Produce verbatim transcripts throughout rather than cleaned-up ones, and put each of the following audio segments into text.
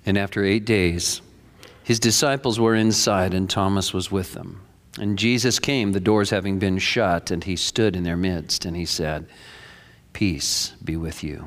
And after eight days, his disciples were inside, and Thomas was with them. And Jesus came, the doors having been shut, and he stood in their midst, and he said, "Peace be with you."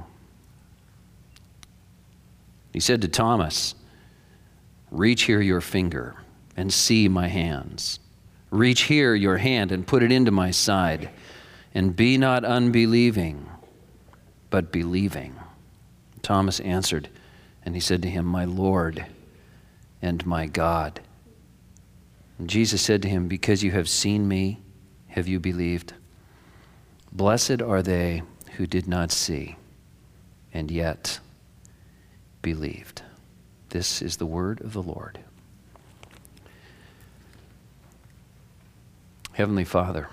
He said to Thomas, "Reach here your finger and see my hands. Reach here your hand and put it into my side. And be not unbelieving, but believing." Thomas answered, and he said to him, "My Lord and my God." And Jesus said to him, "Because you have seen me, have you believed? Blessed are they who did not see, and yet believed." This is the word of the Lord. Heavenly Father,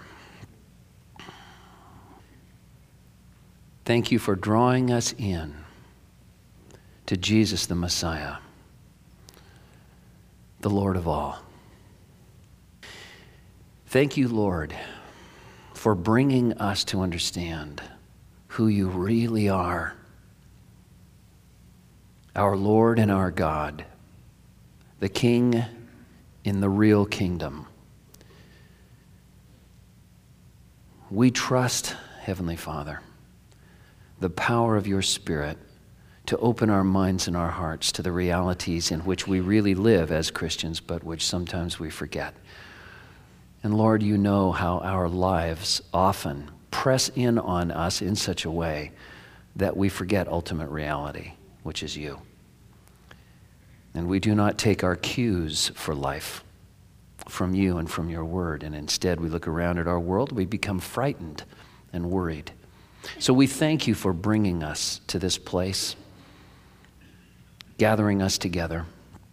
thank you for drawing us in to Jesus the Messiah, the Lord of all. Thank you, Lord, for bringing us to understand who you really are, our Lord and our God, the King in the real kingdom. We trust, Heavenly Father, the power of your Spirit to open our minds and our hearts to the realities in which we really live as Christians, but which sometimes we forget. And Lord, you know how our lives often press in on us in such a way that we forget ultimate reality, which is you. And we do not take our cues for life from you and from your word, and instead we look around at our world, we become frightened and worried. So we thank you for bringing us to this place, gathering us together.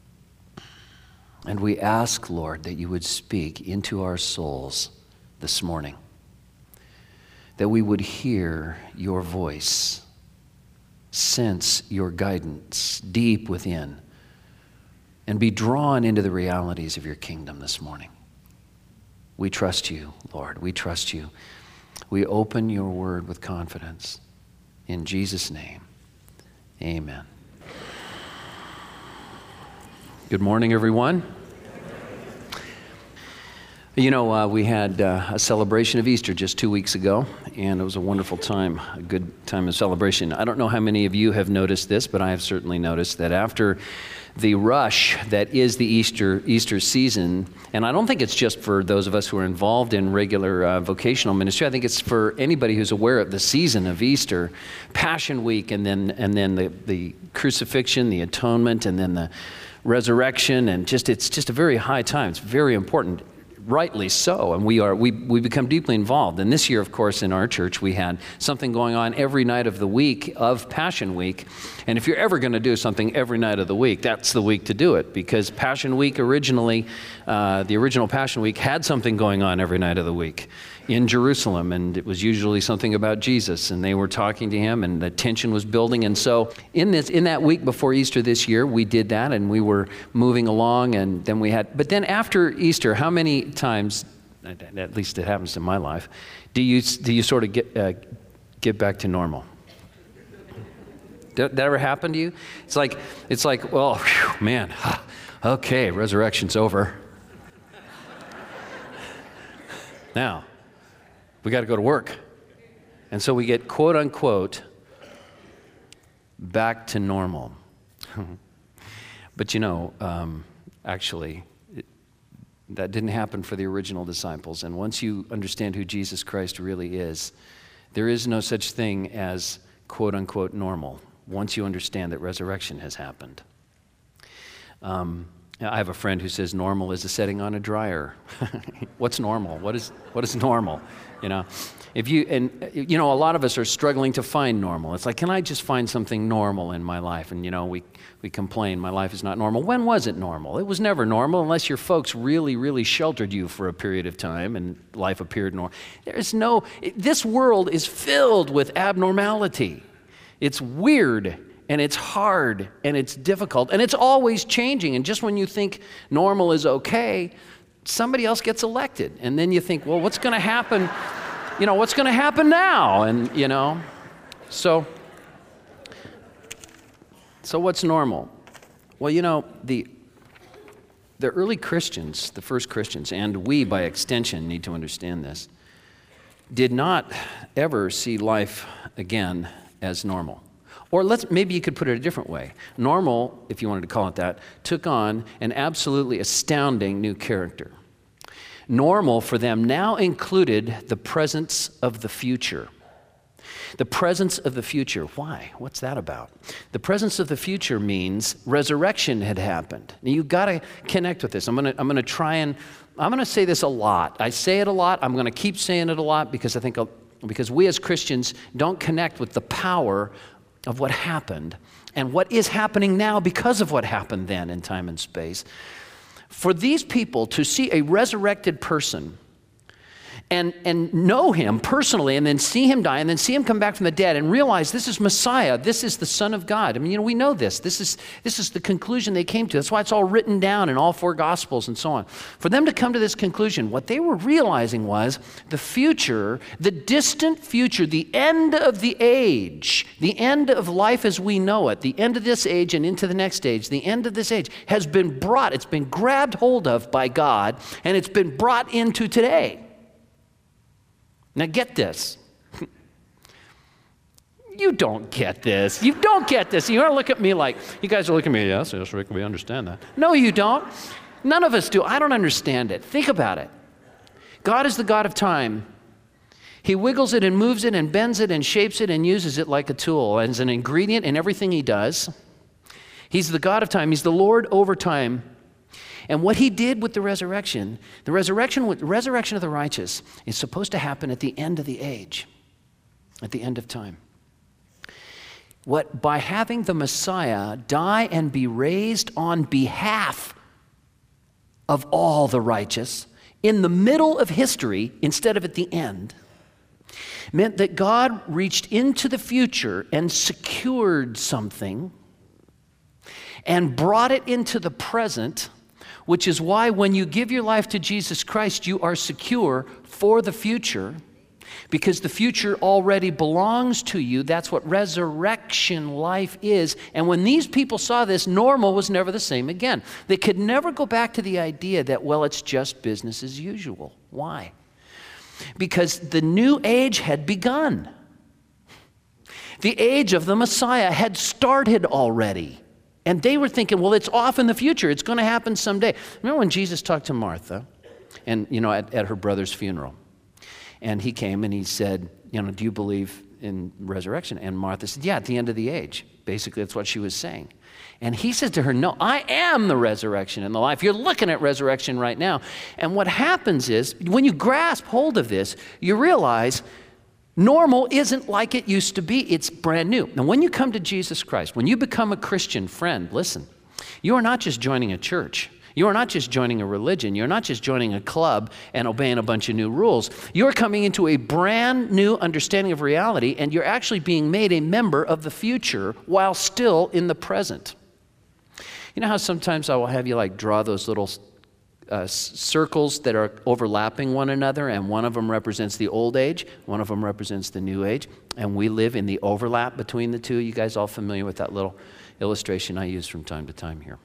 And we ask, Lord, that you would speak into our souls this morning, that we would hear your voice, sense your guidance deep within, and be drawn into the realities of your kingdom this morning. We trust you, Lord. We trust you. We open your word with confidence. In Jesus' name, amen. Good morning, everyone. You know, uh, we had uh, a celebration of Easter just two weeks ago, and it was a wonderful time, a good time of celebration. I don't know how many of you have noticed this, but I have certainly noticed that after the rush that is the Easter Easter season, and I don't think it's just for those of us who are involved in regular uh, vocational ministry. I think it's for anybody who's aware of the season of Easter, Passion Week, and then and then the, the crucifixion, the atonement, and then the resurrection, and just it's just a very high time. It's very important. Rightly so, and we are we we become deeply involved. And this year, of course, in our church, we had something going on every night of the week of Passion Week. And if you're ever going to do something every night of the week, that's the week to do it, because Passion Week originally, uh, the original Passion Week had something going on every night of the week in Jerusalem, and it was usually something about Jesus, and they were talking to him, and the tension was building. And so in this in that week before Easter this year, we did that, and we were moving along, and then we had, but then after Easter, how many times, at least it happens in my life, do you do you sort of get uh, get back to normal? Did that ever happen to you? It's like, it's like, well, whew, man, okay, resurrection's over. Now, we got to go to work. And so we get, quote unquote, back to normal. But you know, um, actually, it, that didn't happen for the original disciples. And once you understand who Jesus Christ really is, there is no such thing as, quote unquote, normal, once you understand that resurrection has happened. Um, I have a friend who says normal is a setting on a dryer. What's normal? What is what is normal? You know, if you and you know, a lot of us are struggling to find normal. It's like, can I just find something normal in my life? And you know, we we complain, my life is not normal. When was it normal? It was never normal unless your folks really, really sheltered you for a period of time and life appeared normal. There's no. This world is filled with abnormality. It's weird. And it's hard, and it's difficult, and it's always changing. And just when you think normal is okay, somebody else gets elected. And then you think, well, what's going to happen? You know, what's going to happen now? And, you know, so, so what's normal? Well, you know, the the early Christians, the first Christians, and we by extension need to understand this, did not ever see life again as normal. Or let's maybe you could put it a different way. Normal, if you wanted to call it that, took on an absolutely astounding new character. Normal for them now included the presence of the future. The presence of the future. Why? What's that about? The presence of the future means resurrection had happened. Now you've got to connect with this. I'm going to I'm going to try and I'm going to say this a lot. I say it a lot. I'm going to keep saying it a lot because I think because we as Christians don't connect with the power of what happened and what is happening now because of what happened then in time and space. For these people to see a resurrected person and, and know him personally and then see him die and then see him come back from the dead and realize this is Messiah, this is the Son of God. I mean, you know, we know this. This is, this is the conclusion they came to. That's why it's all written down in all four Gospels and so on. For them to come to this conclusion, what they were realizing was the future, the distant future, the end of the age, the end of life as we know it, the end of this age and into the next age, the end of this age has been brought, it's been grabbed hold of by God, and it's been brought into today. Now get this. You don't get this. You don't get this. You don't look at me like, you guys are looking at me, yes, yes, Rick, we understand that. No, you don't. None of us do. I don't understand it. Think about it. God is the God of time. He wiggles it and moves it and bends it and shapes it and uses it like a tool as an ingredient in everything he does. He's the God of time. He's the Lord over time. And what he did with the resurrection, the resurrection, the resurrection of the righteous is supposed to happen at the end of the age, at the end of time. What, by having the Messiah die and be raised on behalf of all the righteous in the middle of history instead of at the end, meant that God reached into the future and secured something and brought it into the present, which is why when you give your life to Jesus Christ, you are secure for the future because the future already belongs to you. That's what resurrection life is. And when these people saw this, normal was never the same again. They could never go back to the idea that, well, it's just business as usual. Why? Because the new age had begun. The age of the Messiah had started already. And they were thinking, well, it's off in the future. It's going to happen someday. Remember when Jesus talked to Martha and, you know, at, at her brother's funeral? And he came and he said, you know, do you believe in resurrection? And Martha said, yeah, at the end of the age. Basically, that's what she was saying. And he said to her, no, I am the resurrection and the life. You're looking at resurrection right now. And what happens is, when you grasp hold of this, you realize normal isn't like it used to be. It's brand new. Now, when you come to Jesus Christ, when you become a Christian friend, listen, you are not just joining a church. You are not just joining a religion. You're not just joining a club and obeying a bunch of new rules. You're coming into a brand new understanding of reality, and you're actually being made a member of the future while still in the present. You know how sometimes I will have you like draw those little Uh, circles that are overlapping one another, and one of them represents the old age, one of them represents the new age, and we live in the overlap between the two. You guys all familiar with that little illustration I use from time to time here?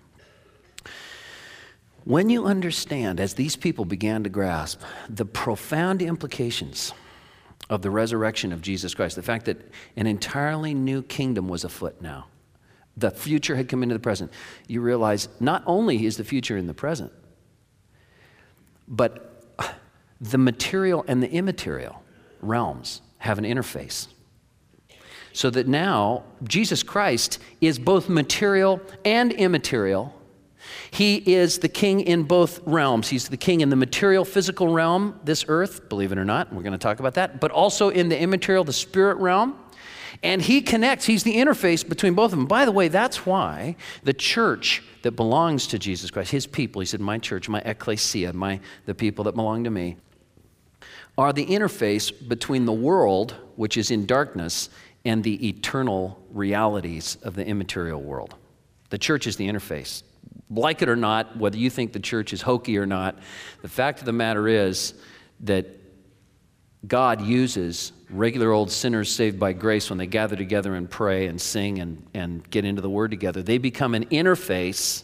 When you understand, as these people began to grasp, the profound implications of the resurrection of Jesus Christ, the fact that an entirely new kingdom was afoot now, the future had come into the present, you realize not only is the future in the present, but the material and the immaterial realms have an interface. So that now Jesus Christ is both material and immaterial. He is the king in both realms. He's the king in the material, physical realm, this earth, believe it or not, we're going to talk about that, but also in the immaterial, the spirit realm. And he connects, he's the interface between both of them. By the way, that's why the church that belongs to Jesus Christ, his people, he said, my church, my ecclesia, my, the people that belong to me, are the interface between the world, which is in darkness, and the eternal realities of the immaterial world. The church is the interface. Like it or not, whether you think the church is hokey or not, the fact of the matter is that God uses regular old sinners saved by grace when they gather together and pray and sing and, and get into the Word together. They become an interface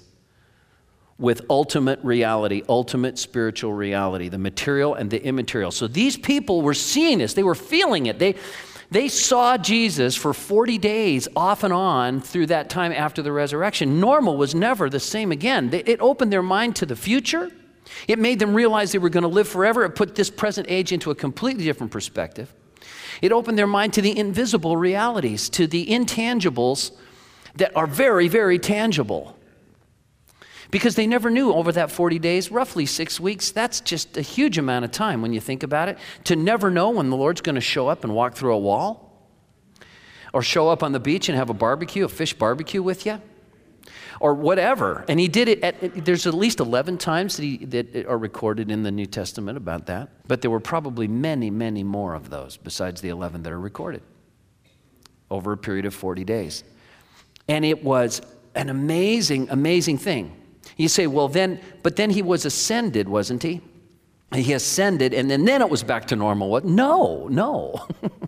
with ultimate reality, ultimate spiritual reality, the material and the immaterial. So these people were seeing this. They were feeling it. They, they saw Jesus for forty days off and on through that time after the resurrection. Normal was never the same again. They, it opened their mind to the future. It made them realize they were going to live forever. It put this present age into a completely different perspective. It opened their mind to the invisible realities, to the intangibles that are very, very tangible. Because they never knew over that forty days, roughly six weeks, that's just a huge amount of time when you think about it, to never know when the Lord's going to show up and walk through a wall, or show up on the beach and have a barbecue, a fish barbecue with you, or whatever. And he did it at, there's at least eleven times that, he, that are recorded in the New Testament about that, but there were probably many, many more of those besides the eleven that are recorded over a period of forty days. And it was an amazing, amazing thing. You say, well then, but then he was ascended, wasn't he? He ascended and then, then it was back to normal. What? No, no.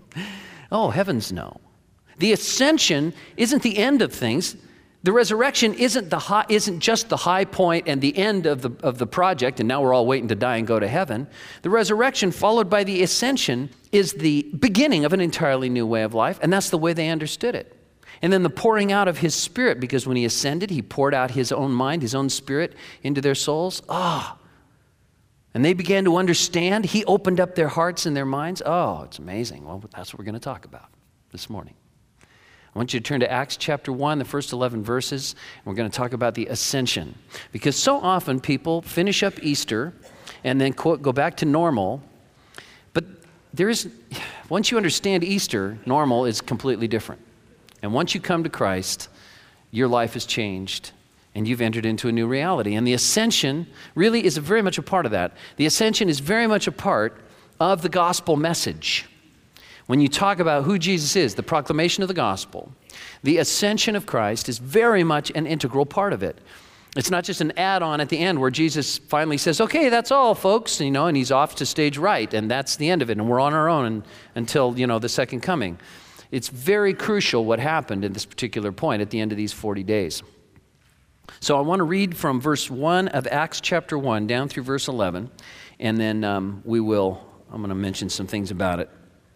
Oh, heavens no. The ascension isn't the end of things. The resurrection isn't the high, isn't just the high point and the end of the, of the project, and now we're all waiting to die and go to heaven. The resurrection followed by the ascension is the beginning of an entirely new way of life, and that's the way they understood it. And then the pouring out of his Spirit, because when he ascended, he poured out his own mind, his own Spirit into their souls. Ah, oh. And they began to understand. He opened up their hearts and their minds. Oh, it's amazing. Well, that's what we're going to talk about this morning. I want you to turn to Acts chapter one, the first eleven verses, and we're going to talk about the ascension. Because so often people finish up Easter and then, quote, go back to normal. But there is, once you understand Easter, normal is completely different. And once you come to Christ, your life has changed and you've entered into a new reality. And the ascension really is very much a part of that. The ascension is very much a part of the gospel message. When you talk about who Jesus is, the proclamation of the gospel, the ascension of Christ is very much an integral part of it. It's not just an add-on at the end where Jesus finally says, okay, that's all, folks, you know, and he's off to stage right, and that's the end of it, and we're on our own and, until, you know, the second coming. It's very crucial what happened at this particular point at the end of these forty days. So I want to read from verse one of Acts chapter one down through verse eleven, and then um, we will, I'm going to mention some things about it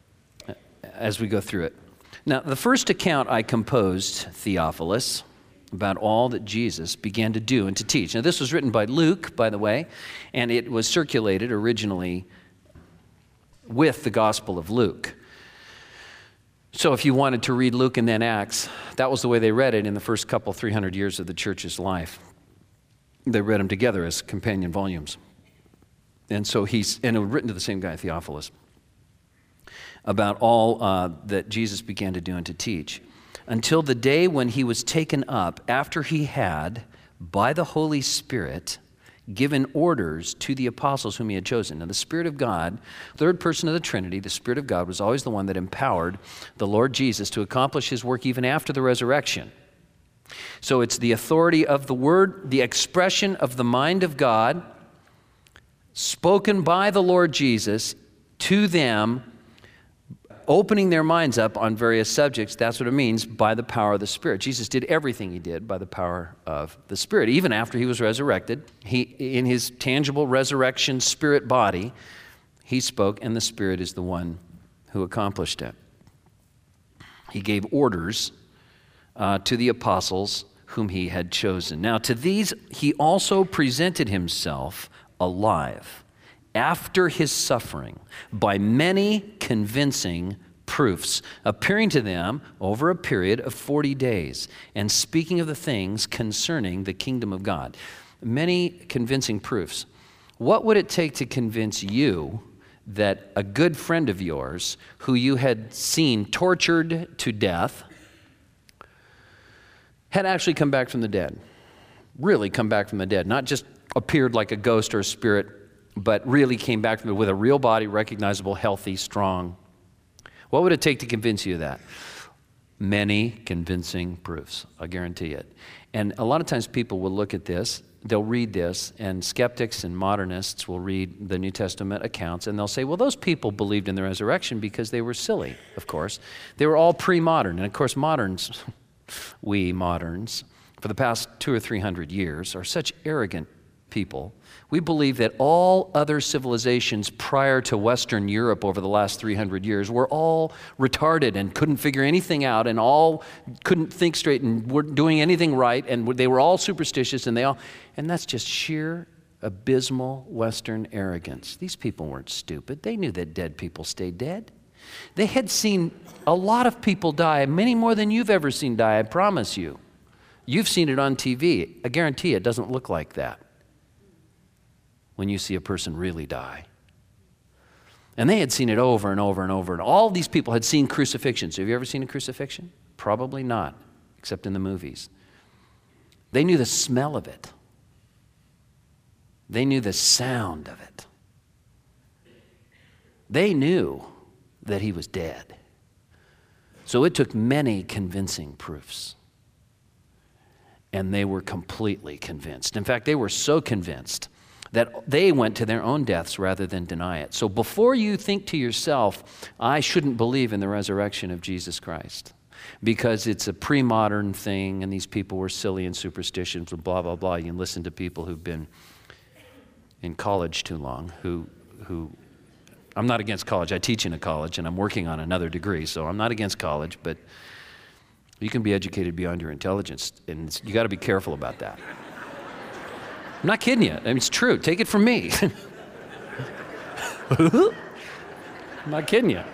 as we go through it. Now, the first account I composed, Theophilus, about all that Jesus began to do and to teach. Now, this was written by Luke, by the way, and it was circulated originally with the Gospel of Luke. So if you wanted to read Luke and then Acts, that was the way they read it in the first couple, three hundred years of the church's life. They read them together as companion volumes. And so he's, and it was written to the same guy, Theophilus, about all uh, that Jesus began to do and to teach, until the day when he was taken up, after he had, by the Holy Spirit, given orders to the apostles whom he had chosen. Now the Spirit of God, third person of the Trinity, the Spirit of God was always the one that empowered the Lord Jesus to accomplish his work even after the resurrection. So it's the authority of the Word, the expression of the mind of God, spoken by the Lord Jesus to them, opening their minds up on various subjects. That's what it means by the power of the Spirit. Jesus did everything he did by the power of the Spirit. Even after he was resurrected, he, in his tangible resurrection spirit body, he spoke, and the Spirit is the one who accomplished it. He gave orders uh, to the apostles whom he had chosen. Now, to these he also presented himself alive after his suffering by many convincing proofs, appearing to them over a period of forty days and speaking of the things concerning the kingdom of God. Many convincing proofs. What would it take to convince you that a good friend of yours who you had seen tortured to death had actually come back from the dead? Really come back from the dead, not just appeared like a ghost or a spirit, but really came back from it with a real body, recognizable, healthy, strong. What would it take to convince you of that? Many convincing proofs, I guarantee it. And a lot of times people will look at this, they'll read this, and skeptics and modernists will read the New Testament accounts, and they'll say, well, those people believed in the resurrection because they were silly, of course. They were all pre-modern. And of course, moderns, we moderns, for the past two or three hundred years, are such arrogant people. We believe that all other civilizations prior to Western Europe over the last three hundred years were all retarded and couldn't figure anything out and all couldn't think straight and weren't doing anything right, and they were all superstitious, and they all, and that's just sheer abysmal Western arrogance. These people weren't stupid. They knew that dead people stayed dead. They had seen a lot of people die, many more than you've ever seen die, I promise you. You've seen it on T V. I guarantee it doesn't look like that when you see a person really die. And they had seen it over and over and over, and all these people had seen crucifixions. Have you ever seen a crucifixion? Probably not, except in the movies. They knew the smell of it. They knew the sound of it. They knew that he was dead. So it took many convincing proofs. And they were completely convinced. In fact, they were so convinced that they went to their own deaths rather than deny it. So before you think to yourself, I shouldn't believe in the resurrection of Jesus Christ because it's a pre-modern thing and these people were silly and superstitious and blah, blah, blah. You can listen to people who've been in college too long, who, who, I'm not against college. I teach in a college and I'm working on another degree, so I'm not against college, but you can be educated beyond your intelligence, and you got to be careful about that. I'm not kidding you. I mean, it's true. Take it from me. I'm not kidding you.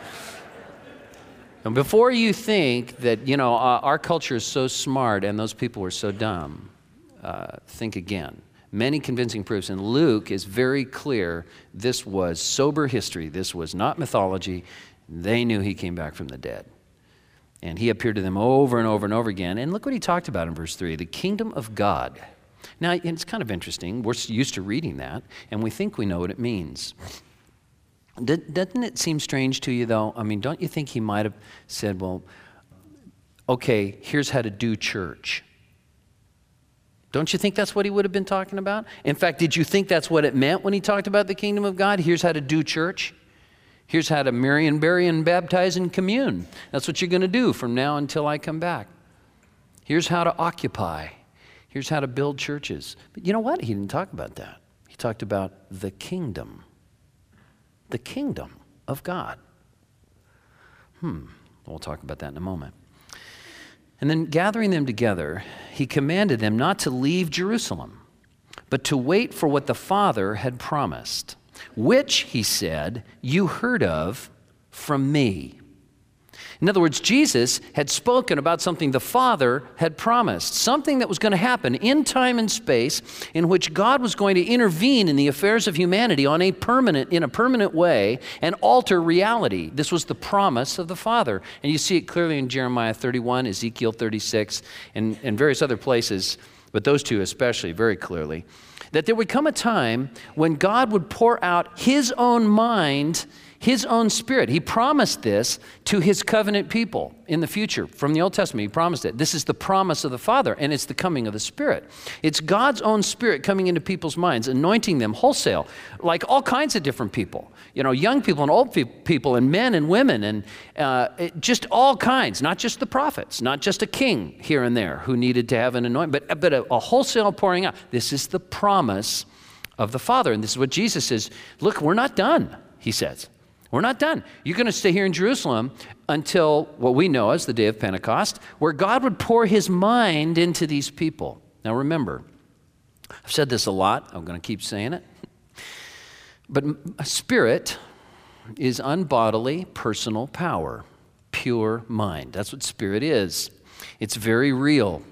And before you think that, you know, uh, our culture is so smart and those people were so dumb, uh, think again. Many convincing proofs. And Luke is very clear. This was sober history. This was not mythology. They knew he came back from the dead. And he appeared to them over and over and over again. And look what he talked about in verse three, the kingdom of God. Now, it's kind of interesting. We're used to reading that, and we think we know what it means. Doesn't it seem strange to you, though? I mean, don't you think he might have said, well, okay, here's how to do church. Don't you think that's what he would have been talking about? In fact, did you think that's what it meant when he talked about the kingdom of God? Here's how to do church. Here's how to marry and bury and baptize and commune. That's what you're going to do from now until I come back. Here's how to occupy. Here's how to build churches. But you know what? He didn't talk about that. He talked about the kingdom. The kingdom of God. Hmm. We'll talk about that in a moment. And then gathering them together, he commanded them not to leave Jerusalem, but to wait for what the Father had promised, which, he said, you heard of from me. In other words, Jesus had spoken about something the Father had promised, something that was going to happen in time and space in which God was going to intervene in the affairs of humanity on a permanent, in a permanent way and alter reality. This was the promise of the Father. And you see it clearly in Jeremiah thirty-one, Ezekiel thirty-six, and, and various other places, but those two especially very clearly, that there would come a time when God would pour out his own mind, his own Spirit. He promised this to his covenant people in the future. From the Old Testament, he promised it. This is the promise of the Father, and it's the coming of the Spirit. It's God's own Spirit coming into people's minds, anointing them wholesale, like all kinds of different people. You know, young people and old pe- people and men and women and uh, it, just all kinds, not just the prophets, not just a king here and there who needed to have an anointing, but, but a, a wholesale pouring out. This is the promise of the Father, and this is what Jesus says. Look, we're not done, he says. We're not done. You're going to stay here in Jerusalem until what we know as the day of Pentecost, where God would pour his mind into these people. Now remember, I've said this a lot. I'm going to keep saying it. But a spirit is unbodily personal power, pure mind. That's what spirit is. It's very real.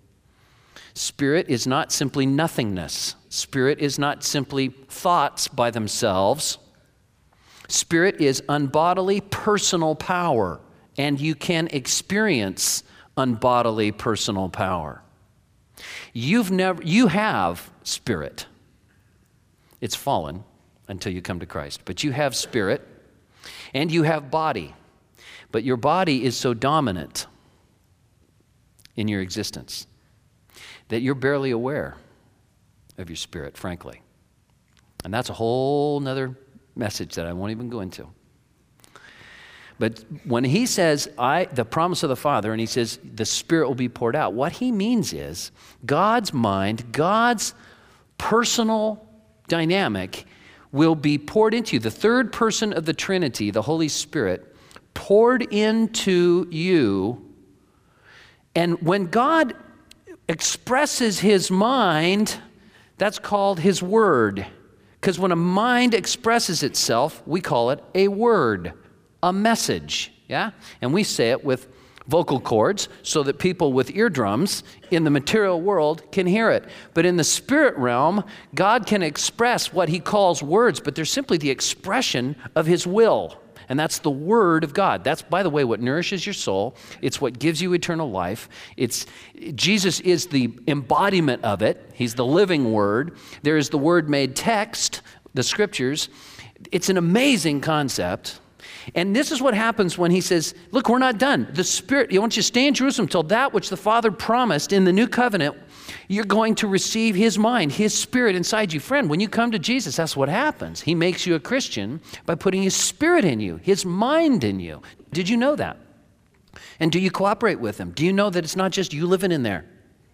Spirit is not simply nothingness. Spirit is not simply thoughts by themselves. Spirit is unbodily personal power, and you can experience unbodily personal power. You've never, you have spirit. It's fallen until you come to Christ, but you have spirit and you have body, but your body is so dominant in your existence that you're barely aware of your spirit, frankly. And that's a whole nother message that I won't even go into. But when he says, I, the promise of the Father, and he says the Spirit will be poured out, what he means is God's mind, God's personal dynamic will be poured into you. The third person of the Trinity, the Holy Spirit, poured into you. And when God expresses his mind, that's called his word. Because when a mind expresses itself, we call it a word, a message, yeah? And we say it with vocal cords so that people with eardrums in the material world can hear it. But in the spirit realm, God can express what he calls words, but they're simply the expression of his will. And that's the word of God. That's, by the way, what nourishes your soul. It's what gives you eternal life. It's Jesus is the embodiment of it. He's the living word. There is the word made text, the scriptures. It's an amazing concept. And this is what happens when he says, look, we're not done. The Spirit, I want you to stay in Jerusalem till that which the Father promised in the new covenant, you're going to receive his mind, his Spirit inside you. Friend, when you come to Jesus, that's what happens. He makes you a Christian by putting his Spirit in you, his mind in you. Did you know that? And do you cooperate with him? Do you know that it's not just you living in there?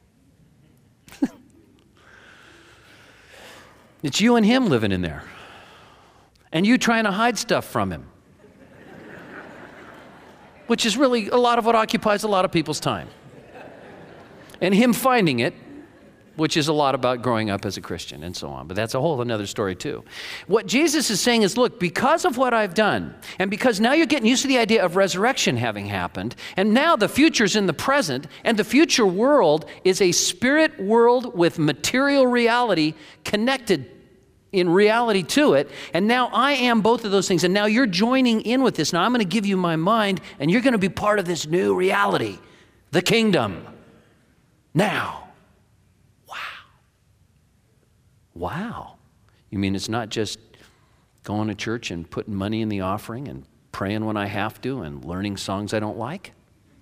It's you and him living in there. And you trying to hide stuff from him. Which is really a lot of what occupies a lot of people's time. And him finding it, which is a lot about growing up as a Christian and so on. But that's a whole another story too. What Jesus is saying is, look, because of what I've done, and because now you're getting used to the idea of resurrection having happened, and now the future's in the present, and the future world is a spirit world with material reality connected in reality to it, and now I am both of those things, and now you're joining in with this. Now I'm going to give you my mind, and you're going to be part of this new reality, the kingdom. Now. Wow. Wow. You mean it's not just going to church and putting money in the offering and praying when I have to and learning songs I don't like?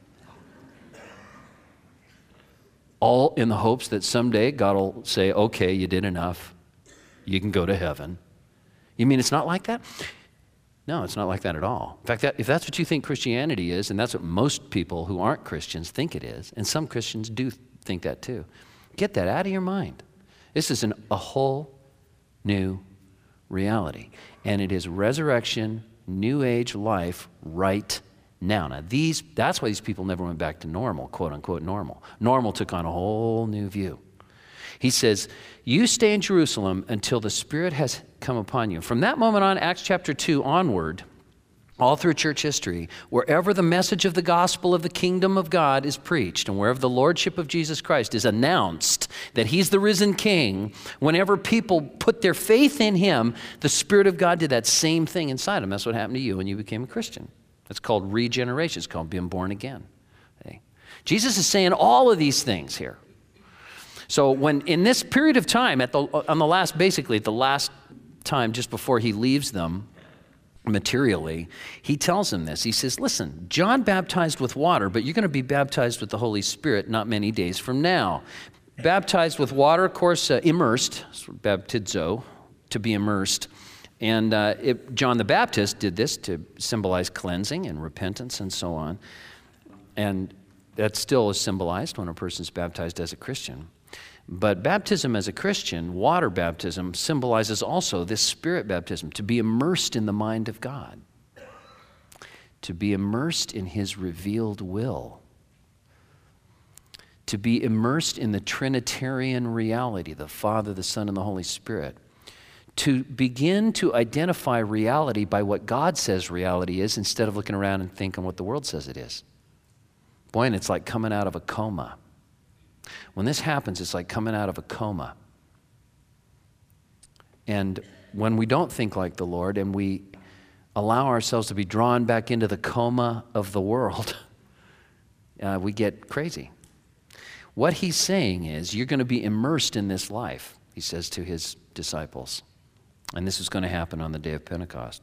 All in the hopes that someday God will say, okay, you did enough. You can go to heaven. You mean it's not like that? No, it's not like that at all. In fact, that, if that's what you think Christianity is, and that's what most people who aren't Christians think it is, and some Christians do think that too, get that out of your mind. This is an, a whole new reality. And it is resurrection, new age life right now. Now, these, that's why these people never went back to normal, quote unquote normal. Normal took on a whole new view. He says, you stay in Jerusalem until the Spirit has come upon you. From that moment on, Acts chapter two onward, all through church history, wherever the message of the gospel of the kingdom of God is preached, and wherever the lordship of Jesus Christ is announced, that he's the risen king, whenever people put their faith in him, the Spirit of God did that same thing inside them. That's what happened to you when you became a Christian. That's called regeneration. It's called being born again. Okay? Jesus is saying all of these things here. So when in this period of time, at the, on the last, basically at the last time just before he leaves them materially, he tells them this. He says, listen, John baptized with water, but you're going to be baptized with the Holy Spirit not many days from now. Baptized with water, of course, uh, immersed, baptizo, to be immersed. And uh, it, John the Baptist did this to symbolize cleansing and repentance and so on. And that still is symbolized when a person's baptized as a Christian. But baptism as a Christian, water baptism, symbolizes also this Spirit baptism, to be immersed in the mind of God, to be immersed in his revealed will, to be immersed in the Trinitarian reality, the Father, the Son, and the Holy Spirit, to begin to identify reality by what God says reality is instead of looking around and thinking what the world says it is. Boy, and it's like coming out of a coma. When this happens, it's like coming out of a coma. And when we don't think like the Lord and we allow ourselves to be drawn back into the coma of the world, uh, we get crazy. What he's saying is, you're going to be immersed in this life, he says to his disciples. And this is going to happen on the day of Pentecost.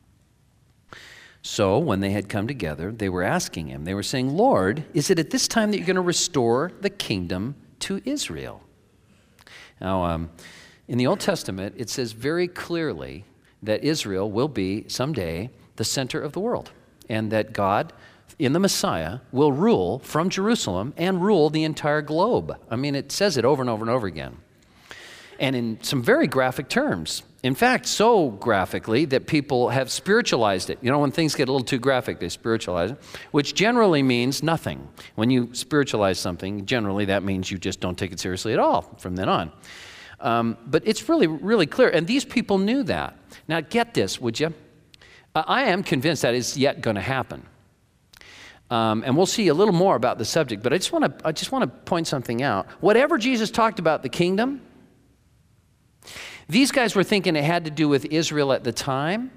So when they had come together, they were asking him, they were saying, Lord, is it at this time that you're going to restore the kingdom to Israel. Now, um, in the Old Testament, it says very clearly that Israel will be someday the center of the world, and that God, in the Messiah, will rule from Jerusalem and rule the entire globe. I mean, it says it over and over and over again. And in some very graphic terms. In fact, so graphically that people have spiritualized it. You know, when things get a little too graphic, they spiritualize it, which generally means nothing. When you spiritualize something, generally that means you just don't take it seriously at all from then on. Um, but it's really, really clear. And these people knew that. Now, get this, would you? Uh, I am convinced that is yet going to happen. Um, and we'll see a little more about the subject, but I just want to I just want to point something out. Whatever Jesus talked about the kingdom, these guys were thinking it had to do with Israel at the time,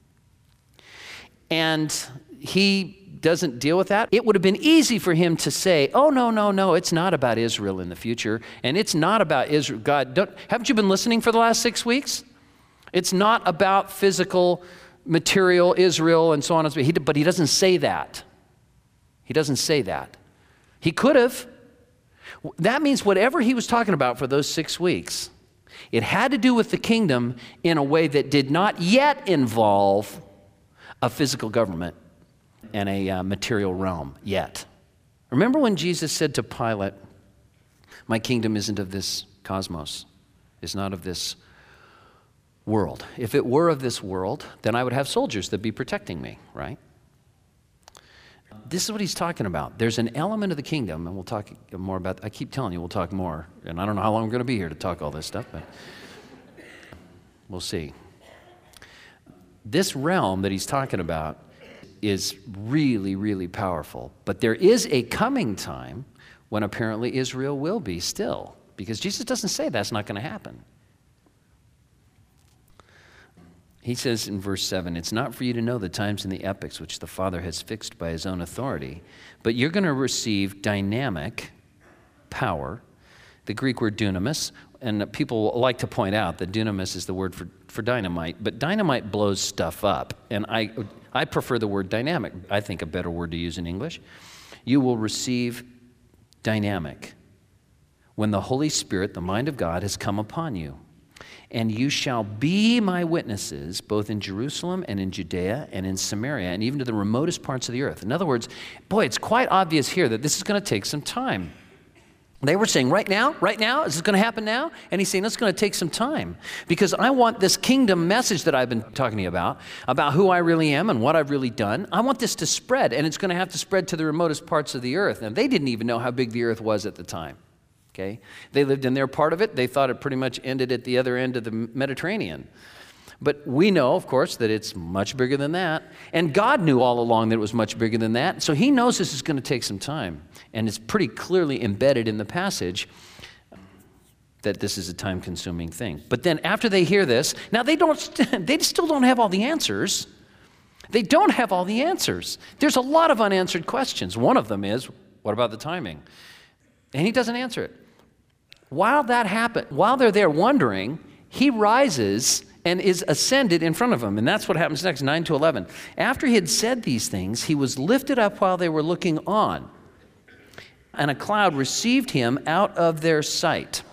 and he doesn't deal with that. It would have been easy for him to say, oh, no, no, no, it's not about Israel in the future, and it's not about Israel. God, don't, haven't you been listening for the last six weeks? It's not about physical, material Israel and so on and so forth. But he doesn't say that. He doesn't say that. He could have. That means whatever he was talking about for those six weeks, it had to do with the kingdom in a way that did not yet involve a physical government and a uh, material realm yet. Remember when Jesus said to Pilate, my kingdom isn't of this cosmos, it's not of this world. If it were of this world, then I would have soldiers that'd be protecting me, right? This is what he's talking about. There's an element of the kingdom, and we'll talk more about, I keep telling you we'll talk more, and I don't know how long we're going to be here to talk all this stuff, but we'll see. This realm that he's talking about is really, really powerful, but there is a coming time when apparently Israel will be still, because Jesus doesn't say that's not going to happen. He says in verse seven, it's not for you to know the times and the epochs which the Father has fixed by his own authority, but you're going to receive dynamic power, the Greek word dunamis, and people like to point out that dunamis is the word for, for dynamite, but dynamite blows stuff up, and I, I prefer the word dynamic. I think a better word to use in English. You will receive dynamic when the Holy Spirit, the mind of God, has come upon you. And you shall be my witnesses both in Jerusalem and in Judea and in Samaria and even to the remotest parts of the earth. In other words, boy, it's quite obvious here that this is going to take some time. They were saying, right now, right now, is this going to happen now? And he's saying, it's going to take some time because I want this kingdom message that I've been talking to you about, about who I really am and what I've really done. I want this to spread, and it's going to have to spread to the remotest parts of the earth. And they didn't even know how big the earth was at the time. Okay? They lived in their part of it. They thought it pretty much ended at the other end of the Mediterranean. But we know, of course, that it's much bigger than that. And God knew all along that it was much bigger than that. So he knows this is going to take some time. And it's pretty clearly embedded in the passage that this is a time-consuming thing. But then after they hear this, now they don't, they still don't have all the answers. They don't have all the answers. There's a lot of unanswered questions. One of them is, what about the timing? And he doesn't answer it. While that happened, while they're there wondering, he rises and is ascended in front of them. And that's what happens next, nine to eleven. After he had said these things, he was lifted up while they were looking on. And a cloud received him out of their sight.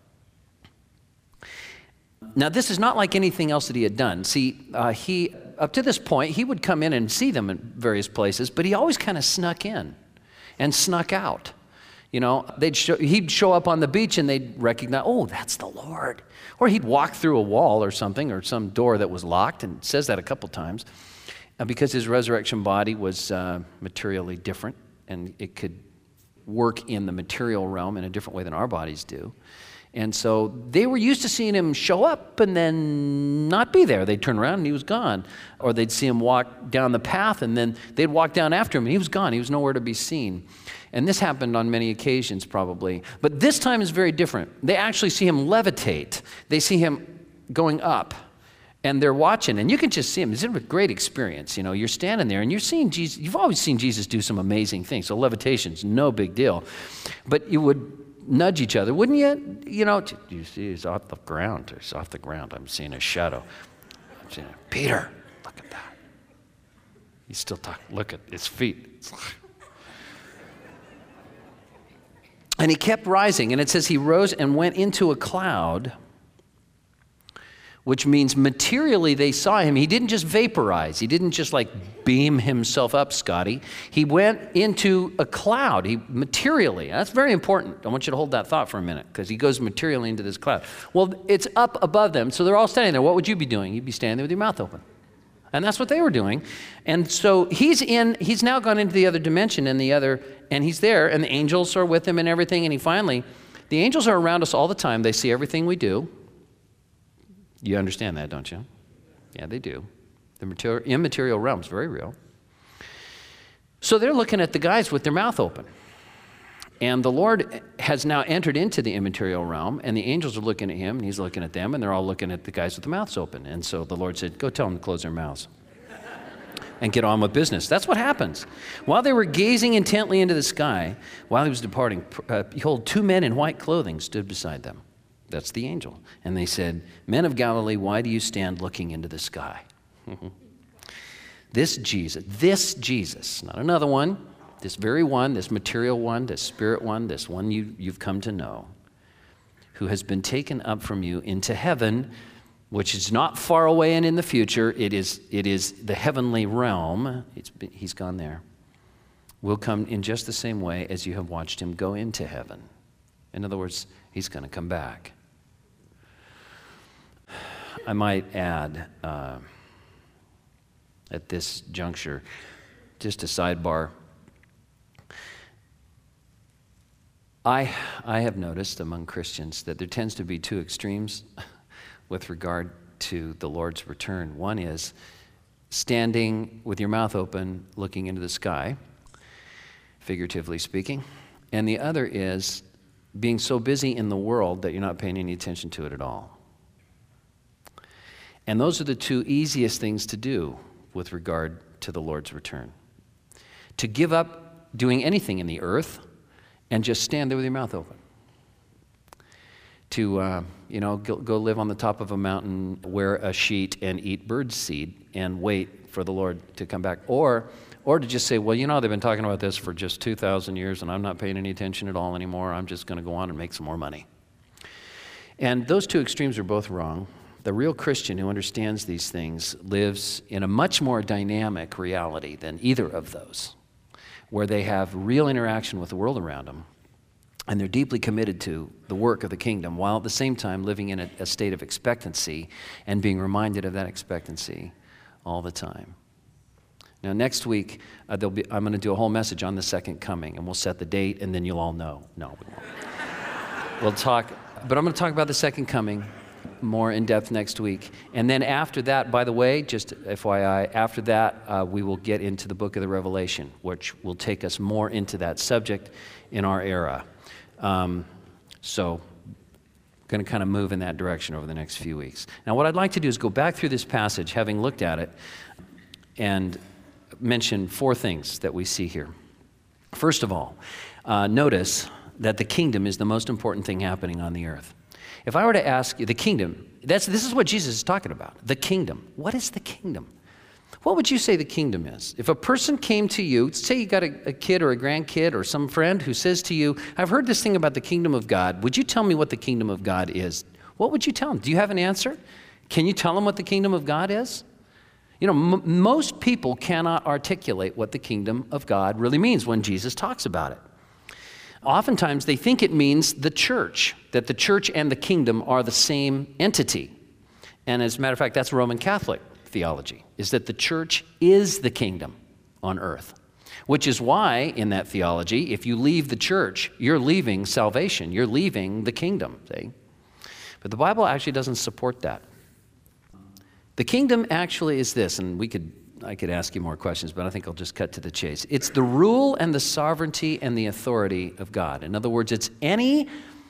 Now, this is not like anything else that he had done. See, uh, he, up to this point, he would come in and see them in various places, but he always kind of snuck in and snuck out. You know, they'd show, he'd show up on the beach and they'd recognize, oh, that's the Lord. Or he'd walk through a wall or something or some door that was locked, and it says that a couple times, uh, because his resurrection body was uh, materially different and it could work in the material realm in a different way than our bodies do. And so they were used to seeing him show up and then not be there. They'd turn around and he was gone. Or they'd see him walk down the path and then they'd walk down after him and he was gone. He was nowhere to be seen. And this happened on many occasions probably. But this time is very different. They actually see him levitate. They see him going up. And they're watching, and you can just see him. It's a great experience. You know, you're standing there, and you're seeing Jesus. You've always seen Jesus do some amazing things. So levitation's no big deal. But you would nudge each other, wouldn't you? You know, you see he's off the ground. He's off the ground. I'm seeing a shadow. I'm seeing a, Peter, look at that. He's still talking. Look at his feet. And he kept rising, and it says he rose and went into a cloud, which means materially they saw him. He didn't just vaporize. He didn't just like beam himself up, Scotty. He went into a cloud, he materially. That's very important. I want you to hold that thought for a minute, because he goes materially into this cloud. Well, it's up above them, so they're all standing there. What would you be doing? You'd be standing there with your mouth open. And that's what they were doing. And so he's in, he's now gone into the other dimension and the other, and he's there, and the angels are with him and everything, and he finally, the angels are around us all the time. They see everything we do. You understand that, don't you? Yeah, they do. The material, immaterial realm is very real. So they're looking at the guys with their mouth open. And the Lord has now entered into the immaterial realm, and the angels are looking at him, and he's looking at them, and they're all looking at the guys with their mouths open. And so the Lord said, go tell them to close their mouths and get on with business. That's what happens. While they were gazing intently into the sky, while he was departing, uh, behold, two men in white clothing stood beside them. That's the angel. And they said, men of Galilee, why do you stand looking into the sky? This Jesus, this Jesus, not another one, this very one, this material one, this spirit one, this one you, you've come to know, who has been taken up from you into heaven, which is not far away and in the future. It is, it is the heavenly realm. It's, he's gone there. Will come in just the same way as you have watched him go into heaven. In other words, he's going to come back. I might add, uh, at this juncture, just a sidebar. I, I have noticed among Christians that there tends to be two extremes with regard to the Lord's return. One is standing with your mouth open, looking into the sky, figuratively speaking. And the other is being so busy in the world that you're not paying any attention to it at all. And those are the two easiest things to do with regard to the Lord's return. To give up doing anything in the earth and just stand there with your mouth open. To, uh, you know, go, go live on the top of a mountain, wear a sheet, and eat bird seed and wait for the Lord to come back. Or, or to just say, well, you know, they've been talking about this for just two thousand years, and I'm not paying any attention at all anymore. I'm just going to go on and make some more money. And those two extremes are both wrong. The real Christian who understands these things lives in a much more dynamic reality than either of those, where they have real interaction with the world around them, and they're deeply committed to the work of the kingdom, while at the same time living in a, a state of expectancy and being reminded of that expectancy all the time. Now, next week, uh, there'll be, I'm going to do a whole message on the second coming, and we'll set the date, and then you'll all know. No, we won't. We'll talk, but I'm going to talk about the second coming more in depth next week. And then after that, by the way, just F Y I, after that, uh, we will get into the book of the Revelation, which will take us more into that subject in our era. Um, so, going to kind of move in that direction over the next few weeks. Now, what I'd like to do is go back through this passage, having looked at it, and mention four things that we see here. First of all, uh, notice that the kingdom is the most important thing happening on the earth. If I were to ask you, the kingdom, that's, this is what Jesus is talking about, the kingdom. What is the kingdom? What would you say the kingdom is? If a person came to you, say you got a, a kid or a grandkid or some friend who says to you, I've heard this thing about the kingdom of God. Would you tell me what the kingdom of God is? What would you tell them? Do you have an answer? Can you tell them what the kingdom of God is? You know, m- most people cannot articulate what the kingdom of God really means when Jesus talks about it. Oftentimes, they think it means the church, that the church and the kingdom are the same entity. And as a matter of fact, that's Roman Catholic theology, is that the church is the kingdom on earth. Which is why, in that theology, if you leave the church, you're leaving salvation. You're leaving the kingdom, see? But the Bible actually doesn't support that. The kingdom actually is this, and we could I could ask you more questions, but I think I'll just cut to the chase. It's the rule and the sovereignty and the authority of God. In other words, it's any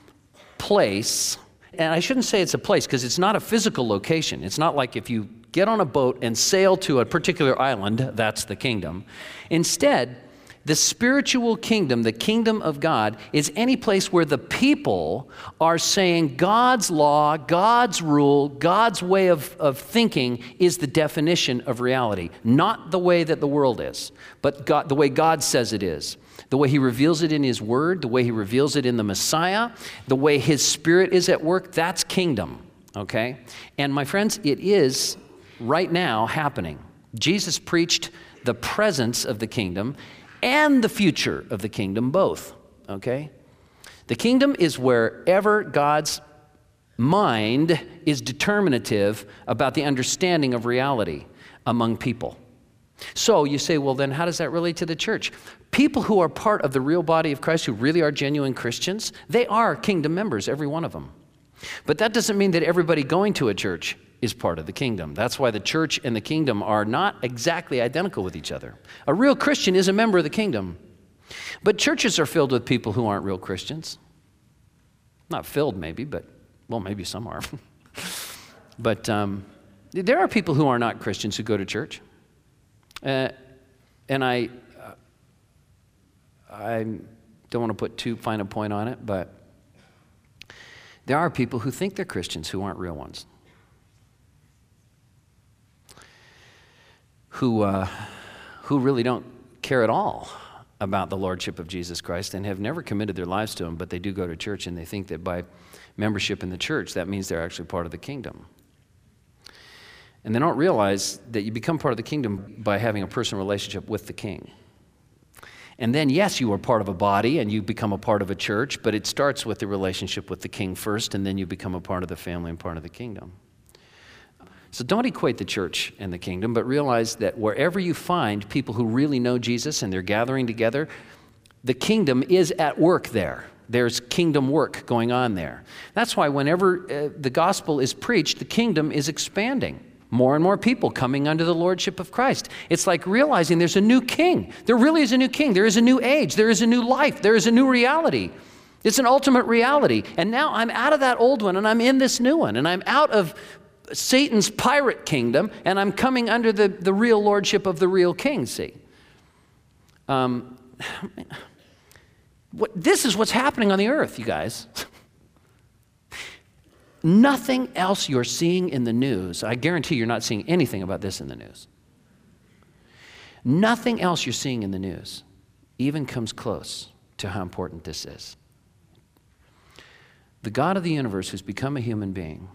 place, and I shouldn't say it's a place because it's not a physical location. It's not like if you get on a boat and sail to a particular island, that's the kingdom. Instead, the spiritual kingdom, the kingdom of God, is any place where the people are saying God's law, God's rule, God's way of, of thinking is the definition of reality. Not the way that the world is, but God, the way God says it is. the way he reveals it in his word, the way he reveals it in the Messiah, the way his Spirit is at work, that's kingdom, okay? And my friends, it is right now happening. Jesus preached the presence of the kingdom and the future of the kingdom both, okay? The kingdom is wherever God's mind is determinative about the understanding of reality among people. So you say, well, then how does that relate to the church? People who are part of the real body of Christ, who really are genuine Christians, they are kingdom members, every one of them. But that doesn't mean that everybody going to a church is part of the kingdom. That's why the church and the kingdom are not exactly identical with each other. A real Christian is a member of the kingdom. But churches are filled with people who aren't real Christians. Not filled maybe, but, well, maybe some are. But um, there are people who are not Christians who go to church. Uh, and I, uh, I don't want to put too fine a point on it, but there are people who think they're Christians who aren't real ones. Who, uh, who really don't care at all about the lordship of Jesus Christ and have never committed their lives to him, but they do go to church and they think that by membership in the church, that means they're actually part of the kingdom. And they don't realize that you become part of the kingdom by having a personal relationship with the king. And then, yes, you are part of a body and you become a part of a church, but it starts with the relationship with the king first, and then you become a part of the family and part of the kingdom. So don't equate the church and the kingdom, but realize that wherever you find people who really know Jesus and they're gathering together, the kingdom is at work there. There's kingdom work going on there. That's why whenever uh, the gospel is preached, the kingdom is expanding. More and more people coming under the lordship of Christ. It's like realizing there's a new king. There really is a new king. There is a new age. There is a new life. There is a new reality. It's an ultimate reality. And now I'm out of that old one and I'm in this new one. And I'm out of Satan's pirate kingdom and I'm coming under the, the real lordship of the real king, see. Um, what, this is what's happening on the earth, you guys. Nothing else you're seeing in the news, I guarantee you're not seeing anything about this in the news. Nothing else you're seeing in the news even comes close to how important this is. The God of the universe who's become a human being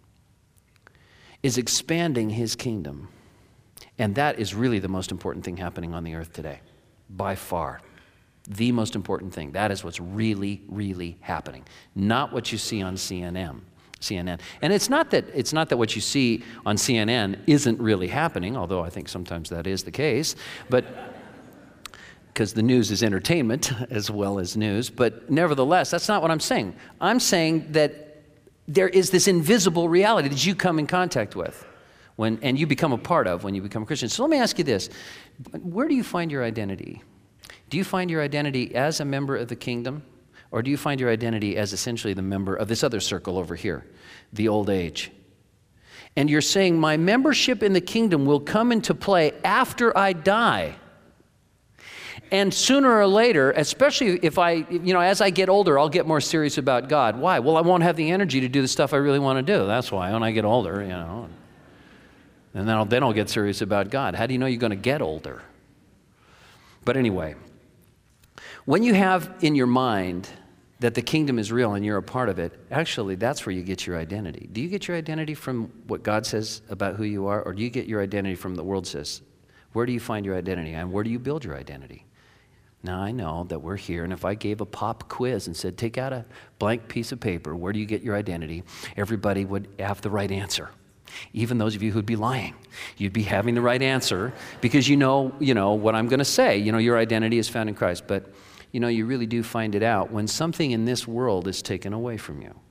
is expanding his kingdom. And that is really the most important thing happening on the earth today, by far. The most important thing. That is what's really, really happening. Not what you see on C N N. C N N. And it's not that it's not that what you see on C N N isn't really happening, although I think sometimes that is the case, but because the news is entertainment as well as news, but nevertheless, that's not what I'm saying. I'm saying that there is this invisible reality that you come in contact with when and you become a part of when you become a Christian. So let me ask you this. Where do you find your identity? Do you find your identity as a member of the kingdom? Or do you find your identity as essentially the member of this other circle over here, the old age? And you're saying, my membership in the kingdom will come into play after I die. And sooner or later, especially if I, you know, as I get older, I'll get more serious about God. Why? Well, I won't have the energy to do the stuff I really want to do. That's why, when I get older, you know. And then I'll, then I'll get serious about God. How do you know you're going to get older? But anyway, when you have in your mind that the kingdom is real and you're a part of it, actually, that's where you get your identity. Do you get your identity from what God says about who you are, or do you get your identity from the world says? Where do you find your identity, and where do you build your identity? Now, I know that we're here, and if I gave a pop quiz and said, take out a blank piece of paper, where do you get your identity? Everybody would have the right answer. Even those of you who'd be lying, you'd be having the right answer because you know, you know what I'm going to say. You know, your identity is found in Christ, but you know, you really do find it out when something in this world is taken away from you.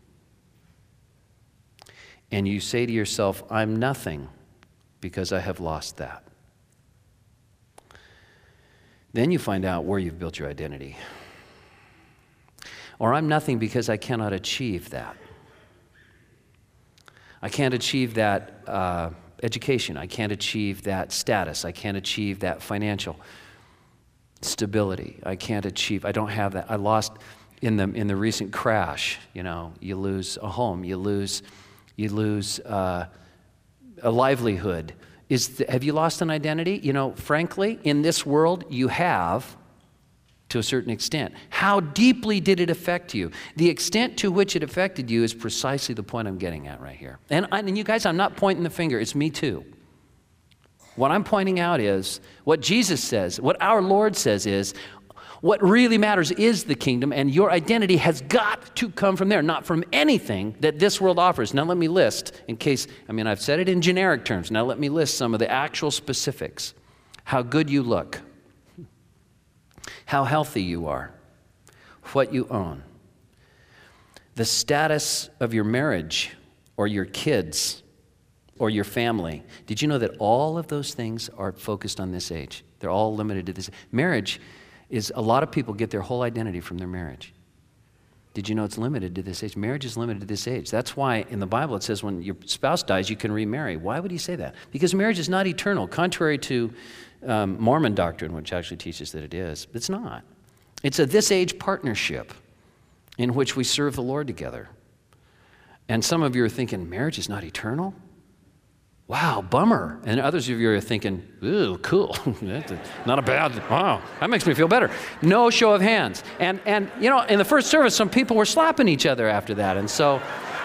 And you say to yourself, I'm nothing because I have lost that. Then you find out where you've built your identity. Or I'm nothing because I cannot achieve that. I can't achieve that uh, education. I can't achieve that status. I can't achieve that financial stability. I can't achieve, I don't have that. I lost in the in the recent crash, you know, you lose a home, you lose you lose uh, a livelihood. Is the, have you lost an identity? You know, frankly, in this world, you have to a certain extent. How deeply did it affect you? The extent to which it affected you is precisely the point I'm getting at right here. And, I, and you guys, I'm not pointing the finger. It's me too. What I'm pointing out is what Jesus says, what our Lord says is, what really matters is the kingdom, and your identity has got to come from there, not from anything that this world offers. Now let me list, in case, I mean, I've said it in generic terms. Now let me list some of the actual specifics. How good you look, how healthy you are, what you own, the status of your marriage or your kids or your family. Did you know that all of those things are focused on this age? They're all limited to this. Marriage is, a lot of people get their whole identity from their marriage. Did you know it's limited to this age? Marriage is limited to this age. That's why in the Bible it says when your spouse dies, you can remarry. Why would he say that? Because marriage is not eternal, contrary to um, Mormon doctrine, which actually teaches that it is. It's not. It's a this age partnership in which we serve the Lord together. And some of you are thinking, marriage is not eternal? Wow, bummer. And others of you are thinking, ooh, cool. That's not a bad, wow, that makes me feel better. No show of hands. And, and you know, in the first service, some people were slapping each other after that. And so,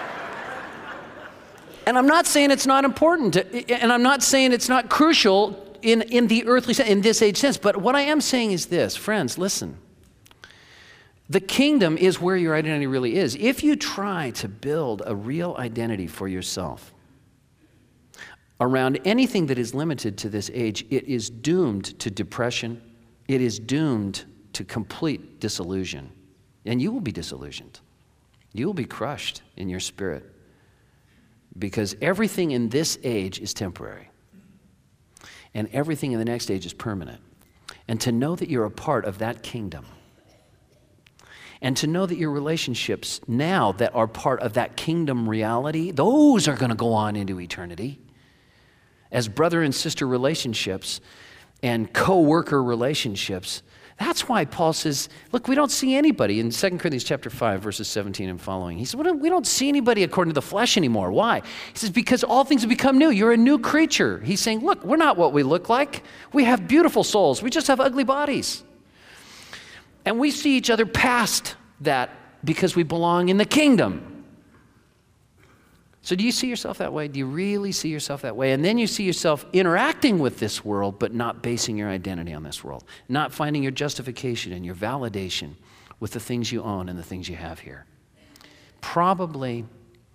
and I'm not saying it's not important, to, and I'm not saying it's not crucial in, in the earthly sense, in this age sense, but what I am saying is this, friends, listen. The kingdom is where your identity really is. If you try to build a real identity for yourself around anything that is limited to this age, it is doomed to depression. It is doomed to complete disillusion. And you will be disillusioned. You will be crushed in your spirit. Because everything in this age is temporary. And everything in the next age is permanent. And to know that you're a part of that kingdom, and to know that your relationships now that are part of that kingdom reality, those are going to go on into eternity. As brother and sister relationships and co-worker relationships. That's why Paul says, look, we don't see anybody in Second Corinthians chapter five, verses seventeen and following. He says, we don't see anybody according to the flesh anymore. Why? He says, because all things have become new. You're a new creature. He's saying, look, we're not what we look like. We have beautiful souls. We just have ugly bodies. And we see each other past that because we belong in the kingdom. So do you see yourself that way? Do you really see yourself that way? And then you see yourself interacting with this world, but not basing your identity on this world. Not finding your justification and your validation with the things you own and the things you have here. Probably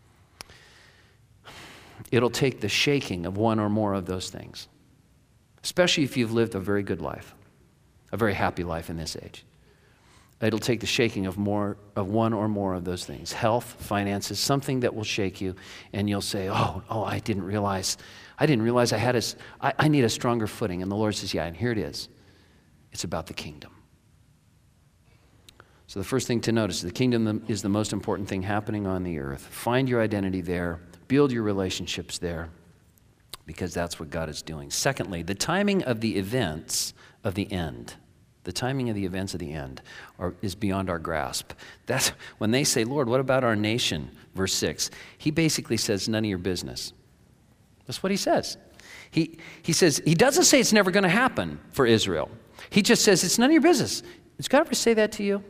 it'll take the shaking of one or more of those things. Especially if you've lived a very good life, a very happy life in this age. It'll take the shaking of more of one or more of those things. Health, finances, something that will shake you, and you'll say, oh, oh, I didn't realize, I didn't realize I had a, I, I need a stronger footing. And the Lord says, yeah, and here it is. It's about the kingdom. So the first thing to notice, the kingdom is the most important thing happening on the earth. Find your identity there. Build your relationships there, because that's what God is doing. Secondly, the timing of the events of the end. The timing of the events of the end are, is beyond our grasp. That's when they say, Lord, what about our nation? Verse six. He basically says, none of your business. That's what he says. He, he says, he doesn't say it's never going to happen for Israel. He just says, it's none of your business. Does God ever say that to you?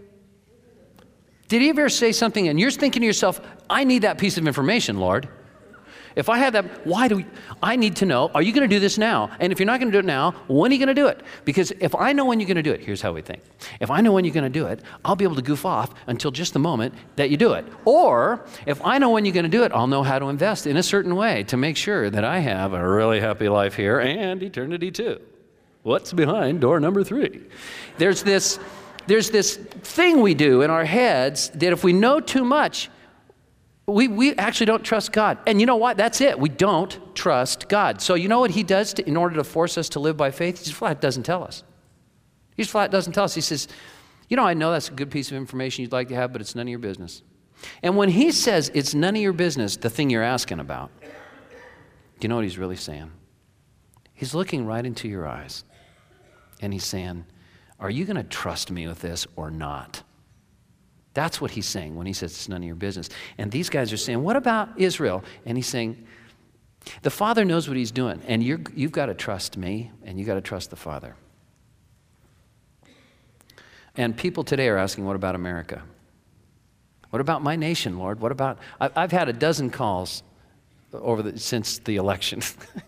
Did he ever say something and you're thinking to yourself, I need that piece of information, Lord. If I had that, why do we, I need to know, are you going to do this now? And if you're not going to do it now, when are you going to do it? Because if I know when you're going to do it, here's how we think. If I know when you're going to do it, I'll be able to goof off until just the moment that you do it. Or if I know when you're going to do it, I'll know how to invest in a certain way to make sure that I have a really happy life here and eternity too. What's behind door number three? There's this, there's this thing we do in our heads that if we know too much, We, we actually don't trust God. And you know what? That's it. We don't trust God. So you know what he does to, in order to force us to live by faith? He just flat doesn't tell us. He just flat doesn't tell us. He says, you know, I know that's a good piece of information you'd like to have, but it's none of your business. And when he says it's none of your business, the thing you're asking about, do you know what he's really saying? He's looking right into your eyes. And he's saying, are you going to trust me with this or not? That's what he's saying when he says it's none of your business. And these guys are saying, what about Israel? And he's saying, the Father knows what he's doing, and you're, you've got to trust me, and you've got to trust the Father. And people today are asking, what about America? What about my nation, Lord? What about, I, I've had a dozen calls over the, since the election.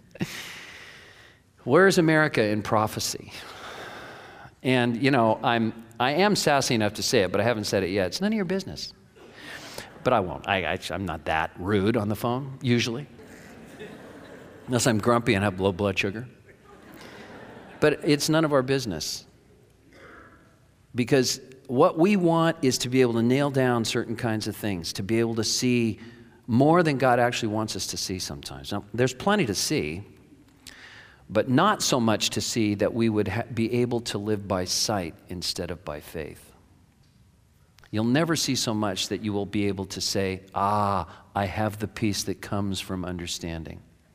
Where is America in prophecy? And, you know, I'm, I am sassy enough to say it, but I haven't said it yet. It's none of your business. But I won't. I, I, I'm not that rude on the phone, usually. Unless I'm grumpy and have low blood sugar. But it's none of our business. Because what we want is to be able to nail down certain kinds of things, to be able to see more than God actually wants us to see sometimes. Now, there's plenty to see, but not so much to see that we would ha- be able to live by sight instead of by faith. You'll never see so much that you will be able to say, ah, I have the peace that comes from understanding,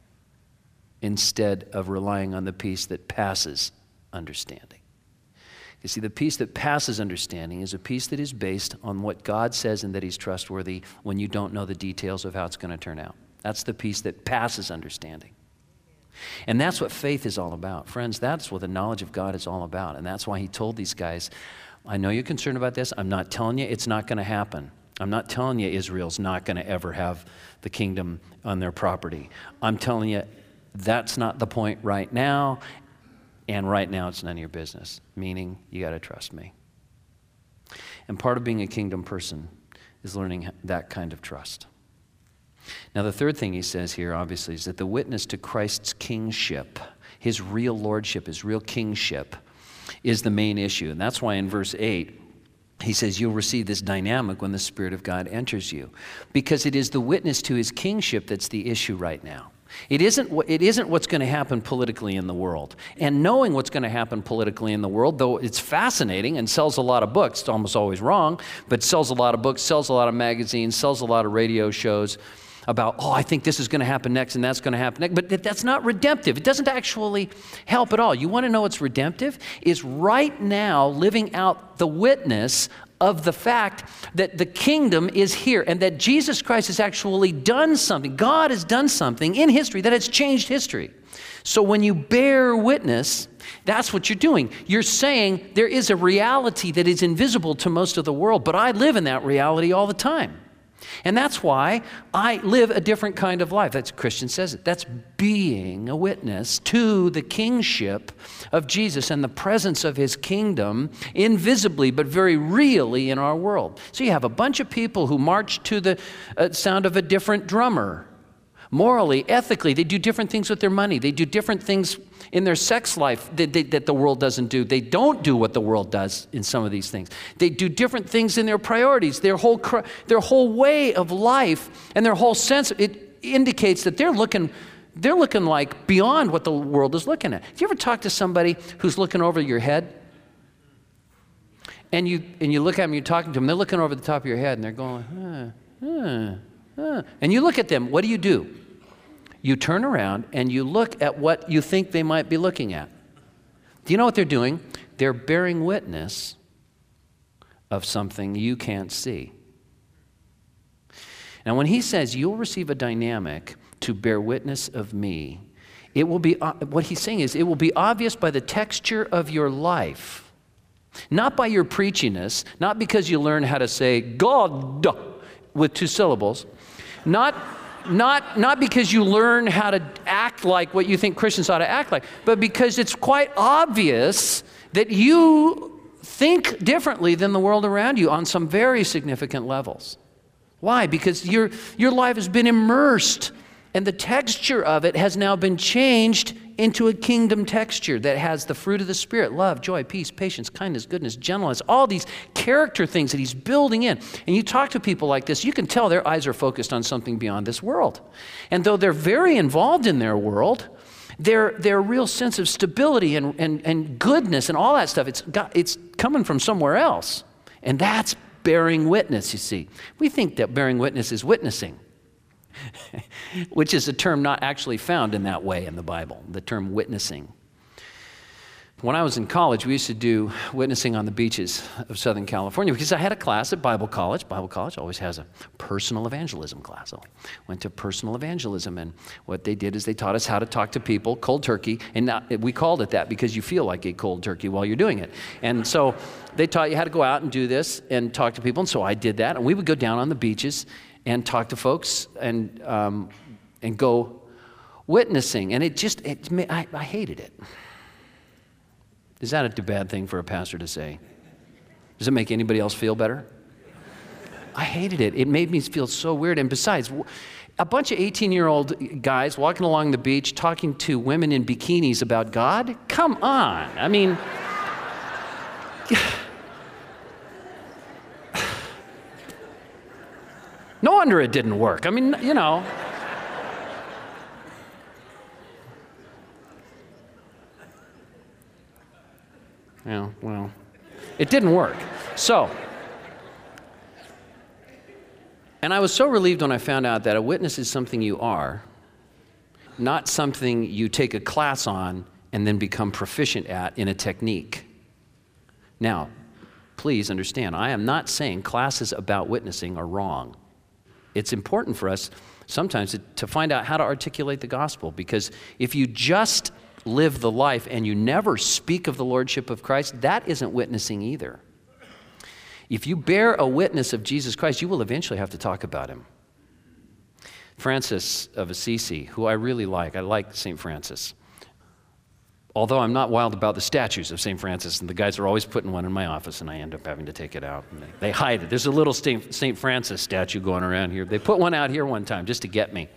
instead of relying on the peace that passes understanding. You see, the peace that passes understanding is a peace that is based on what God says and that he's trustworthy when you don't know the details of how it's going to turn out. That's the peace that passes understanding. And that's what faith is all about. Friends, that's what the knowledge of God is all about. And that's why he told these guys, I know you're concerned about this. I'm not telling you it's not going to happen. I'm not telling you Israel's not going to ever have the kingdom on their property. I'm telling you that's not the point right now. And right now, it's none of your business, meaning you got to trust me. And part of being a kingdom person is learning that kind of trust. Now, the third thing he says here, obviously, is that the witness to Christ's kingship, his real lordship, his real kingship, is the main issue. And that's why in verse eight, he says, you'll receive this dynamic when the Spirit of God enters you. Because it is the witness to his kingship that's the issue right now. It isn't, it isn't what's going to happen politically in the world. And knowing what's going to happen politically in the world, though it's fascinating and sells a lot of books, it's almost always wrong, but sells a lot of books, sells a lot of magazines, sells a lot of radio shows about, oh, I think this is going to happen next and that's going to happen next. But that's not redemptive. It doesn't actually help at all. You want to know what's redemptive? Is right now living out the witness of the fact that the kingdom is here and that Jesus Christ has actually done something. God has done something in history that has changed history. So when you bear witness, that's what you're doing. You're saying there is a reality that is invisible to most of the world, but I live in that reality all the time. And that's why I live a different kind of life. That's Christian says it. That's being a witness to the kingship of Jesus and the presence of his kingdom invisibly but very really in our world. So you have a bunch of people who march to the uh, sound of a different drummer. Morally, ethically, they do different things with their money. They do different things in their sex life that, they, that the world doesn't do. They don't do what the world does in some of these things. They do different things in their priorities, their whole, their whole way of life, and their whole sense. It indicates that they're looking, they're looking like beyond what the world is looking at. Do you ever talk to somebody who's looking over your head? And you, and you look at them, you're talking to them, they're looking over the top of your head, and they're going, huh, huh. Huh. And you look at them, what do you do? You turn around and you look at what you think they might be looking at. Do you know what they're doing? They're bearing witness of something you can't see. Now, when he says you'll receive a dynamic to bear witness of me, it will be, uh, what he's saying is it will be obvious by the texture of your life, not by your preachiness, not because you learn how to say God with two syllables, Not, not, not because you learn how to act like what you think Christians ought to act like, but because it's quite obvious that you think differently than the world around you on some very significant levels. Why? Because your, your life has been immersed, and the texture of it has now been changed into a kingdom texture that has the fruit of the Spirit, love, joy, peace, patience, kindness, goodness, gentleness, all these character things that he's building in. And you talk to people like this, you can tell their eyes are focused on something beyond this world. And though they're very involved in their world, their, their real sense of stability and, and, and goodness and all that stuff, it's, got, it's coming from somewhere else. And that's bearing witness, you see. We think that bearing witness is witnessing, which is a term not actually found in that way in the Bible, the term witnessing. When I was in college, we used to do witnessing on the beaches of Southern California because I had a class at Bible College. Bible College always has a personal evangelism class. So I went to personal evangelism, and what they did is they taught us how to talk to people cold turkey, and not, we called it that because you feel like a cold turkey while you're doing it. And so they taught you how to go out and do this and talk to people, and so I did that, and we would go down on the beaches and talk to folks and um, and go witnessing, and it just, it, I, I hated it. Is that a bad thing for a pastor to say? Does it make anybody else feel better? I hated it. It made me feel so weird. And besides, a bunch of eighteen-year-old guys walking along the beach talking to women in bikinis about God? Come on. I mean, no wonder it didn't work. I mean, you know. Yeah, well, it didn't work. So, and I was so relieved when I found out that a witness is something you are, not something you take a class on and then become proficient at in a technique. Now, please understand, I am not saying classes about witnessing are wrong. It's important for us sometimes to, to find out how to articulate the gospel, because if you just live the life and you never speak of the lordship of Christ, that isn't witnessing either. If you bear a witness of Jesus Christ, you will eventually have to talk about him. Francis of Assisi, who I really like, I like Saint Francis. Although I'm not wild about the statues of Saint Francis, and the guys are always putting one in my office, and I end up having to take it out. And they, they hide it. There's a little Saint Francis statue going around here. They put one out here one time just to get me.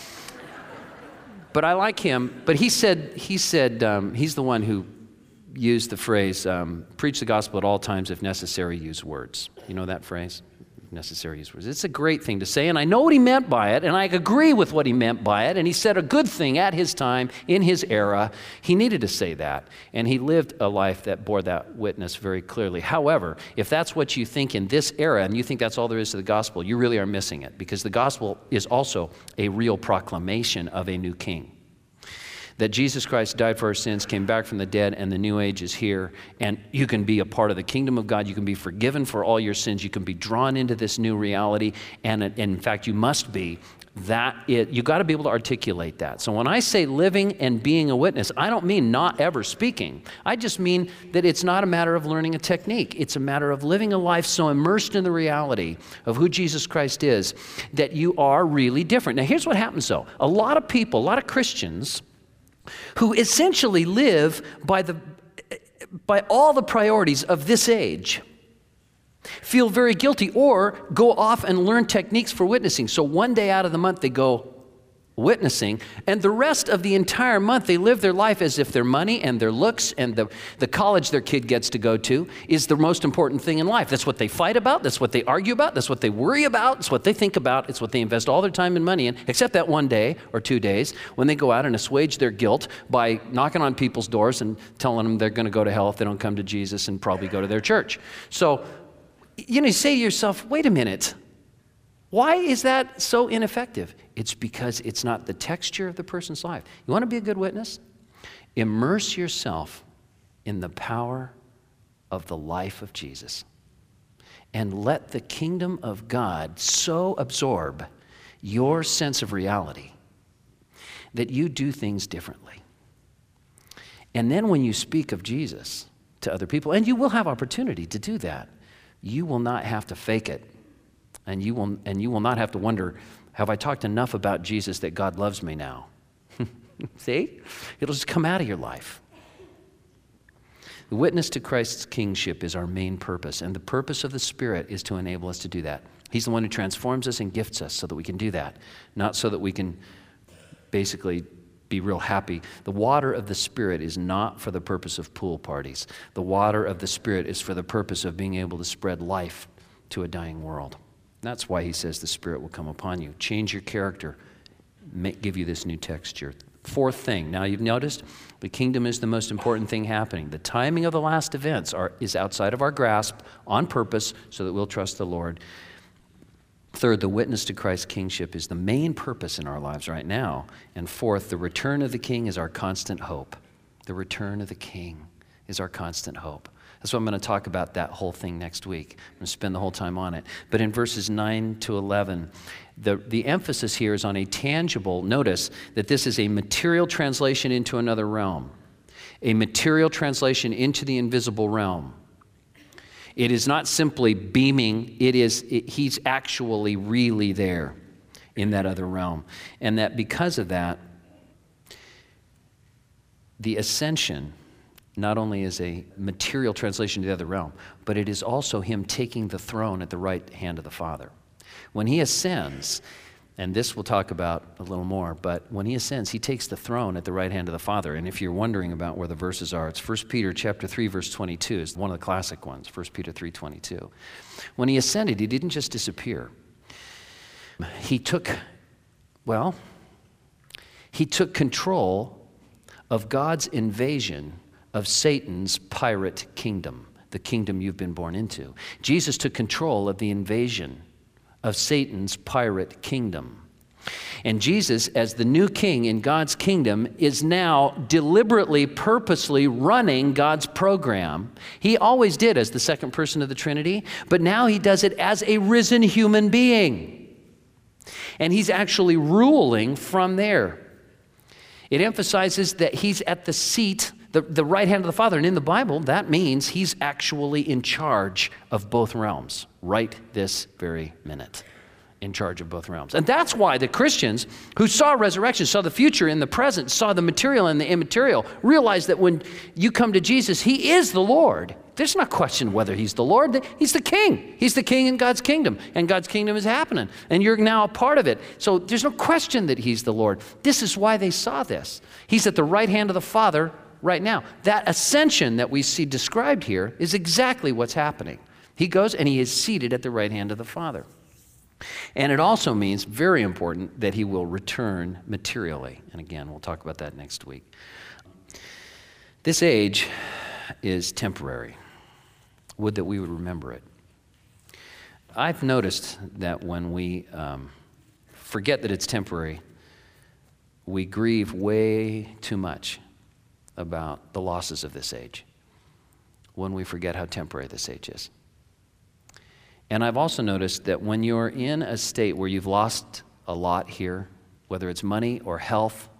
But I like him. But he said, he said um, he's the one who used the phrase, um, preach the gospel at all times, if necessary, use words. You know that phrase? If necessary, use words. It's a great thing to say, and I know what he meant by it, and I agree with what he meant by it, and he said a good thing at his time, in his era. He needed to say that, and he lived a life that bore that witness very clearly. However, if that's what you think in this era, and you think that's all there is to the gospel, you really are missing it, because the gospel is also a real proclamation of a new king. That Jesus Christ died for our sins, came back from the dead, and the new age is here, and you can be a part of the kingdom of God. You can be forgiven for all your sins. You can be drawn into this new reality, and, and in fact, you must be. That it, you got to be able to articulate that. So when I say living and being a witness, I don't mean not ever speaking. I just mean that it's not a matter of learning a technique. It's a matter of living a life so immersed in the reality of who Jesus Christ is that you are really different. Now, here's what happens, though. A lot of people, a lot of Christians, who essentially live by the by all the priorities of this age, feel very guilty or go off and learn techniques for witnessing. So one day out of the month they go witnessing, and the rest of the entire month they live their life as if their money and their looks and the, the college their kid gets to go to is the most important thing in life. That's what they fight about, that's what they argue about, that's what they worry about, it's what they think about, it's what they invest all their time and money in, except that one day or two days when they go out and assuage their guilt by knocking on people's doors and telling them they're going to go to hell if they don't come to Jesus and probably go to their church. So, you know, you say to yourself, wait a minute, why is that so ineffective? It's because it's not the texture of the person's life. You want to be a good witness? Immerse yourself in the power of the life of Jesus. And let the kingdom of God so absorb your sense of reality that you do things differently. And then when you speak of Jesus to other people, and you will have opportunity to do that, you will not have to fake it. And you will, and you will not have to wonder, have I talked enough about Jesus that God loves me now? See? It'll just come out of your life. The witness to Christ's kingship is our main purpose, and the purpose of the Spirit is to enable us to do that. He's the one who transforms us and gifts us so that we can do that, not so that we can basically be real happy. The water of the Spirit is not for the purpose of pool parties. The water of the Spirit is for the purpose of being able to spread life to a dying world. That's why he says the Spirit will come upon you. Change your character, make, give you this new texture. Fourth thing, now you've noticed, the kingdom is the most important thing happening. The timing of the last events are, is outside of our grasp on purpose so that we'll trust the Lord. Third, the witness to Christ's kingship is the main purpose in our lives right now. And fourth, the return of the King is our constant hope. The return of the King. is our constant hope. That's what I'm going to talk about that whole thing next week. I'm going to spend the whole time on it. But in verses nine to eleven, the, the emphasis here is on a tangible, notice that this is a material translation into another realm, a material translation into the invisible realm. It is not simply beaming, it is, it, he's actually really there in that other realm. And that because of that, the ascension not only is a material translation to the other realm, but it is also him taking the throne at the right hand of the Father. When he ascends, and this we'll talk about a little more, but when he ascends, he takes the throne at the right hand of the Father. And if you're wondering about where the verses are, it's First Peter chapter three, verse twenty-two is one of the classic ones, First Peter three twenty-two. When he ascended, he didn't just disappear. He took, well, he took control of God's invasion of Satan's pirate kingdom, the kingdom you've been born into. Jesus took control of the invasion of Satan's pirate kingdom. And Jesus, as the new king in God's kingdom, is now deliberately, purposely running God's program. He always did as the second person of the Trinity, but now he does it as a risen human being. And he's actually ruling from there. It emphasizes that he's at the seat, the, the right hand of the Father. And in the Bible, that means he's actually in charge of both realms right this very minute. In charge of both realms. And that's why the Christians who saw resurrection, saw the future in the present, saw the material and the immaterial, realize that when you come to Jesus, he is the Lord. There's no question whether he's the Lord. He's the king. He's the king in God's kingdom. And God's kingdom is happening. And you're now a part of it. So there's no question that he's the Lord. This is why they saw this. He's at the right hand of the Father right now. That ascension that we see described here is exactly what's happening. He goes and he is seated at the right hand of the Father. And it also means, very important, that he will return materially. And again, we'll talk about that next week. This age is temporary. Would that we would remember it. I've noticed that when we um, forget that it's temporary, we grieve way too much about the losses of this age when we forget how temporary this age is. And I've also noticed that when you're in a state where you've lost a lot here, whether it's money or health,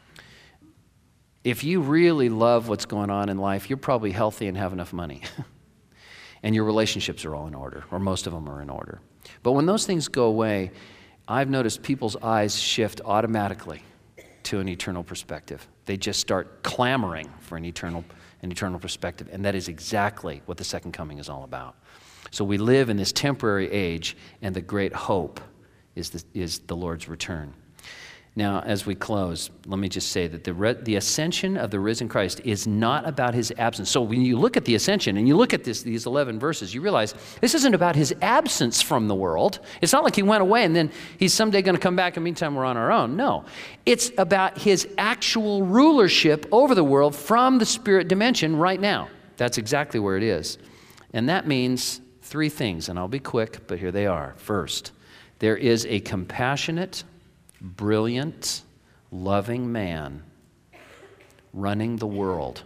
if you really love what's going on in life, you're probably healthy and have enough money. And your relationships are all in order, or most of them are in order. But when those things go away, I've noticed people's eyes shift automatically to an eternal perspective. They just start clamoring for an eternal, an eternal perspective. And that is exactly what the second coming is all about. So we live in this temporary age, and the great hope is the, is the Lord's return. Now, as we close, let me just say that the, re, the ascension of the risen Christ is not about his absence. So when you look at the ascension and you look at this, these eleven verses, you realize this isn't about his absence from the world. It's not like he went away and then he's someday going to come back and meantime we're on our own. No, it's about his actual rulership over the world from the spirit dimension right now. That's exactly where it is. And that means three things, and I'll be quick, but here they are. First, there is a compassionate, brilliant, loving man running the world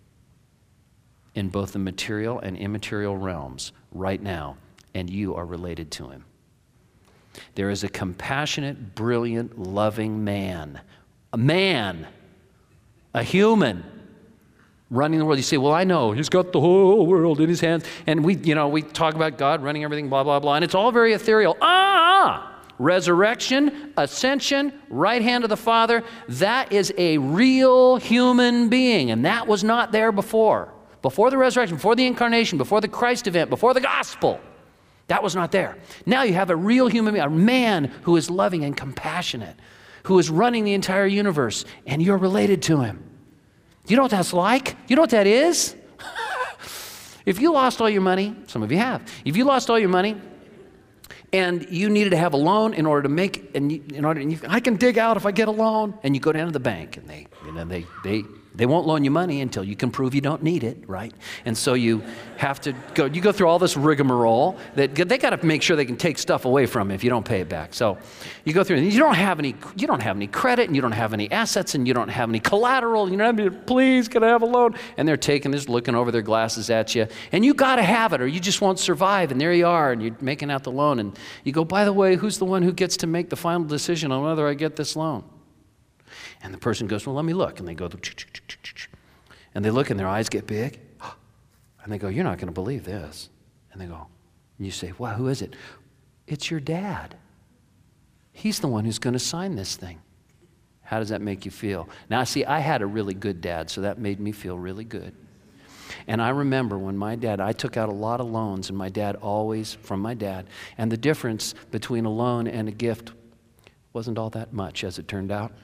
in both the material and immaterial realms right now, and you are related to him. There is a compassionate, brilliant, loving man, a man, a human, running the world. You say, well, I know, he's got the whole world in his hands. And we, you know, we talk about God running everything, blah, blah, blah, and it's all very ethereal. Ah! Resurrection, ascension, right hand of the Father, that is a real human being, and that was not there before. Before the resurrection, before the incarnation, before the Christ event, before the gospel, that was not there. Now you have a real human being, a man who is loving and compassionate, who is running the entire universe, and you're related to him. You know what that's like? You know what that is? If you lost all your money, some of you have, if you lost all your money and you needed to have a loan in order to make, and you, in order, and you, I can dig out if I get a loan, and you go down to the bank and they, you know, they, they, They won't loan you money until you can prove you don't need it, right? And so you have to go, you go through all this rigmarole that they got to make sure they can take stuff away from you if you don't pay it back. So you go through, and you don't have any, you don't have any credit, and you don't have any assets, and you don't have any collateral. You know, please, can I have a loan? And they're taking this, looking over their glasses at you, and you got to have it, or you just won't survive. And there you are, and you're making out the loan, and you go, by the way, who's the one who gets to make the final decision on whether I get this loan? And the person goes, well, let me look. And they go, and they look and their eyes get big. And they go, you're not going to believe this. And they go, and you say, well, who is it? It's your dad. He's the one who's going to sign this thing. How does that make you feel? Now, see, I had a really good dad, so that made me feel really good. And I remember when my dad, I took out a lot of loans, and my dad always, from my dad, and the difference between a loan and a gift wasn't all that much, as it turned out.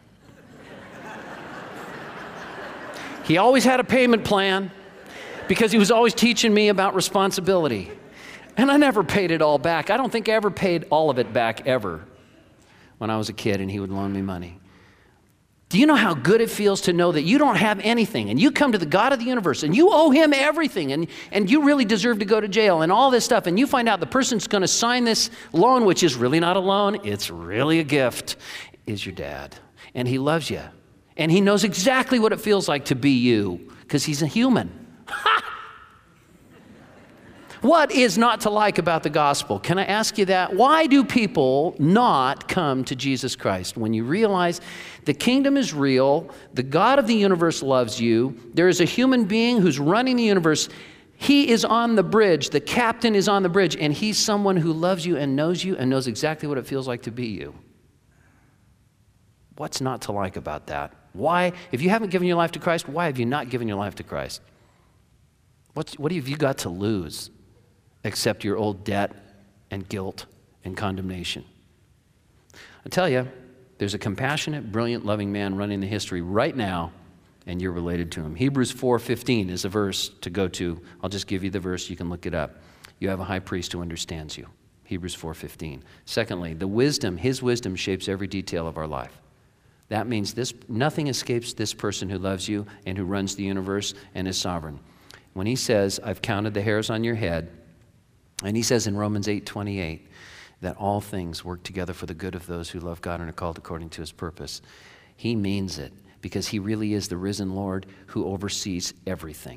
He always had a payment plan because he was always teaching me about responsibility. And I never paid it all back. I don't think I ever paid all of it back ever when I was a kid and he would loan me money. Do you know how good it feels to know that you don't have anything and you come to the God of the universe and you owe him everything and, and you really deserve to go to jail and all this stuff, and you find out the person's going to sign this loan, which is really not a loan, it's really a gift, is your dad. And he loves you. And he knows exactly what it feels like to be you, because he's a human. Ha! What is not to like about the gospel? Can I ask you that? Why do people not come to Jesus Christ? When you realize the kingdom is real, the God of the universe loves you, there is a human being who's running the universe, he is on the bridge, the captain is on the bridge, and he's someone who loves you and knows you and knows exactly what it feels like to be you. What's not to like about that? Why, if you haven't given your life to Christ, why have you not given your life to Christ? What's, what have you got to lose except your old debt and guilt and condemnation? I tell you, there's a compassionate, brilliant, loving man running the history right now, and you're related to him. Hebrews four fifteen is a verse to go to. I'll just give you the verse. You can look it up. You have a high priest who understands you. Hebrews four fifteen. Secondly, the wisdom, his wisdom shapes every detail of our life. That means this, nothing escapes this person who loves you and who runs the universe and is sovereign. When he says, I've counted the hairs on your head, and he says in Romans eight twenty-eight that all things work together for the good of those who love God and are called according to his purpose, he means it because he really is the risen Lord who oversees everything.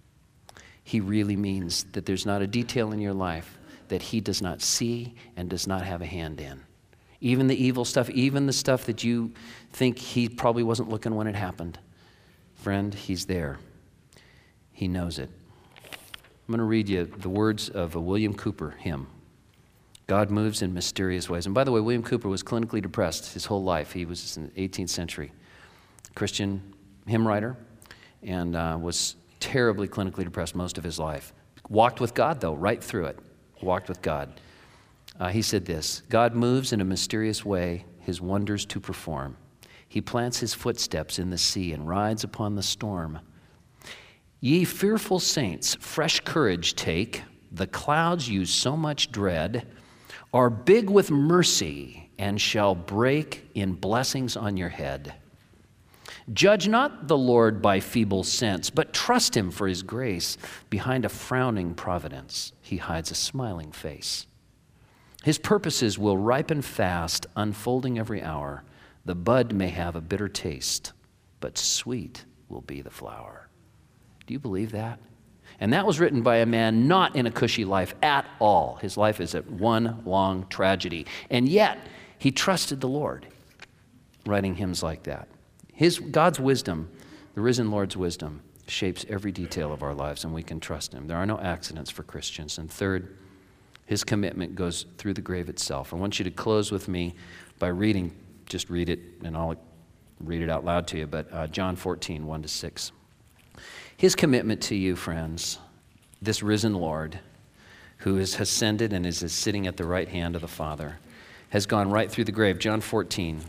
He really means that there's not a detail in your life that he does not see and does not have a hand in. Even the evil stuff, even the stuff that you think he probably wasn't looking when it happened. Friend, he's there. He knows it. I'm going to read you the words of a William Cooper hymn. God moves in mysterious ways. And by the way, William Cooper was clinically depressed his whole life. He was in the eighteenth century Christian hymn writer and uh, was terribly clinically depressed most of his life. Walked with God, though, right through it. Walked with God. Uh, he said this, God moves in a mysterious way his wonders to perform. He plants his footsteps in the sea and rides upon the storm. Ye fearful saints, fresh courage take. The clouds you so much dread are big with mercy and shall break in blessings on your head. Judge not the Lord by feeble sense, but trust him for his grace. Behind a frowning providence, he hides a smiling face. His purposes will ripen fast, unfolding every hour. The bud may have a bitter taste, but sweet will be the flower. Do you believe that? And that was written by a man not in a cushy life at all. His life is a one long tragedy. And yet, he trusted the Lord, writing hymns like that. His, God's wisdom, the risen Lord's wisdom, shapes every detail of our lives, and we can trust him. There are no accidents for Christians. And third, his commitment goes through the grave itself. I want you to close with me by reading, just read it, and I'll read it out loud to you, but uh, John fourteen, one to six. His commitment to you, friends, this risen Lord, who is ascended and is, is sitting at the right hand of the Father, has gone right through the grave. John fourteen.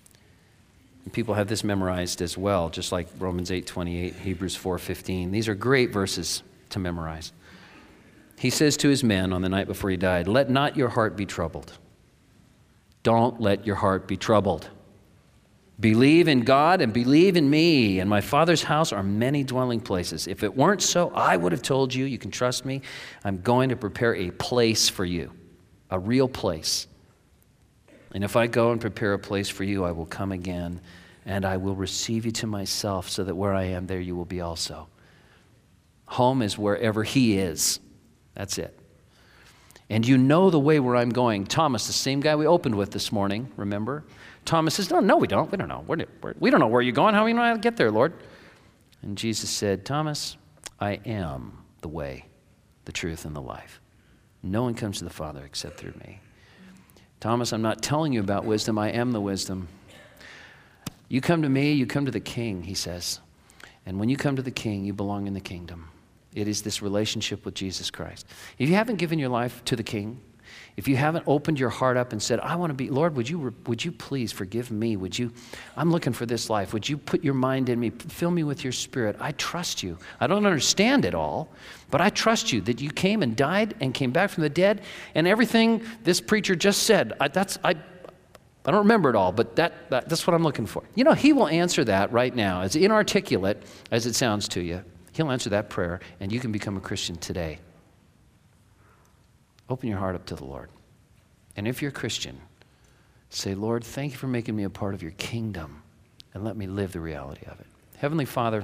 And people have this memorized as well, just like Romans eight twenty-eight, Hebrews four fifteen. These are great verses to memorize. He says to his men on the night before he died, let not your heart be troubled. Don't let your heart be troubled. Believe in God and believe in me. In my Father's house are many dwelling places. If it weren't so, I would have told you. You can trust me. I'm going to prepare a place for you, a real place. And if I go and prepare a place for you, I will come again, and I will receive you to myself, so that where I am, there you will be also. Home is wherever he is. That's it. And you know the way where I'm going. Thomas, the same guy we opened with this morning, remember? Thomas says, no, no, we don't. We don't know. We're, we're, we don't know where you're going. How do we know how to get there, Lord? And Jesus said, Thomas, I am the way, the truth, and the life. No one comes to the Father except through me. Thomas, I'm not telling you about wisdom. I am the wisdom. You come to me, you come to the King, he says. And when you come to the King, you belong in the kingdom. It is this relationship with Jesus Christ. If you haven't given your life to the King, if you haven't opened your heart up and said, I want to be, Lord, would you, would you please forgive me? Would you, I'm looking for this life. Would you put your mind in me? Fill me with your Spirit. I trust you. I don't understand it all, but I trust you that you came and died and came back from the dead, and everything this preacher just said, I, that's, I, I don't remember it all, but that, that, that's what I'm looking for. You know, he will answer that right now, as inarticulate as it sounds to you. He'll answer that prayer, and you can become a Christian today. Open your heart up to the Lord. And if you're a Christian, say, Lord, thank you for making me a part of your kingdom, and let me live the reality of it. Heavenly Father,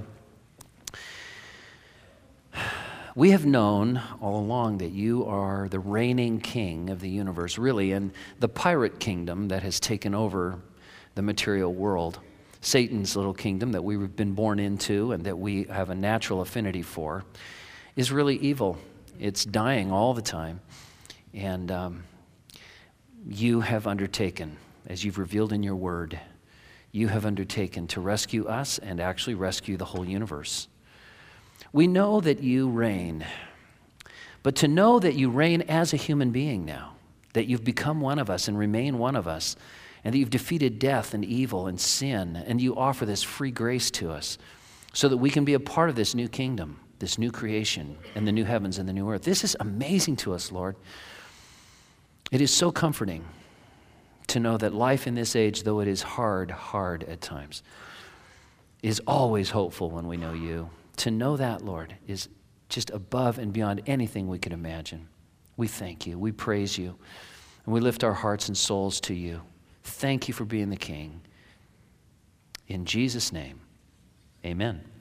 we have known all along that you are the reigning king of the universe, really, and the pirate kingdom that has taken over the material world. Satan's little kingdom that we've been born into and that we have a natural affinity for is really evil. It's dying all the time. And um, you have undertaken, as you've revealed in your word, you have undertaken to rescue us and actually rescue the whole universe. We know that you reign, but to know that you reign as a human being now, that you've become one of us and remain one of us, and that you've defeated death and evil and sin, and you offer this free grace to us so that we can be a part of this new kingdom, this new creation, and the new heavens and the new earth. This is amazing to us, Lord. It is so comforting to know that life in this age, though it is hard, hard at times, is always hopeful when we know you. To know that, Lord, is just above and beyond anything we could imagine. We thank you. We praise you. And we lift our hearts and souls to you. Thank you for being the King. In Jesus' name, amen.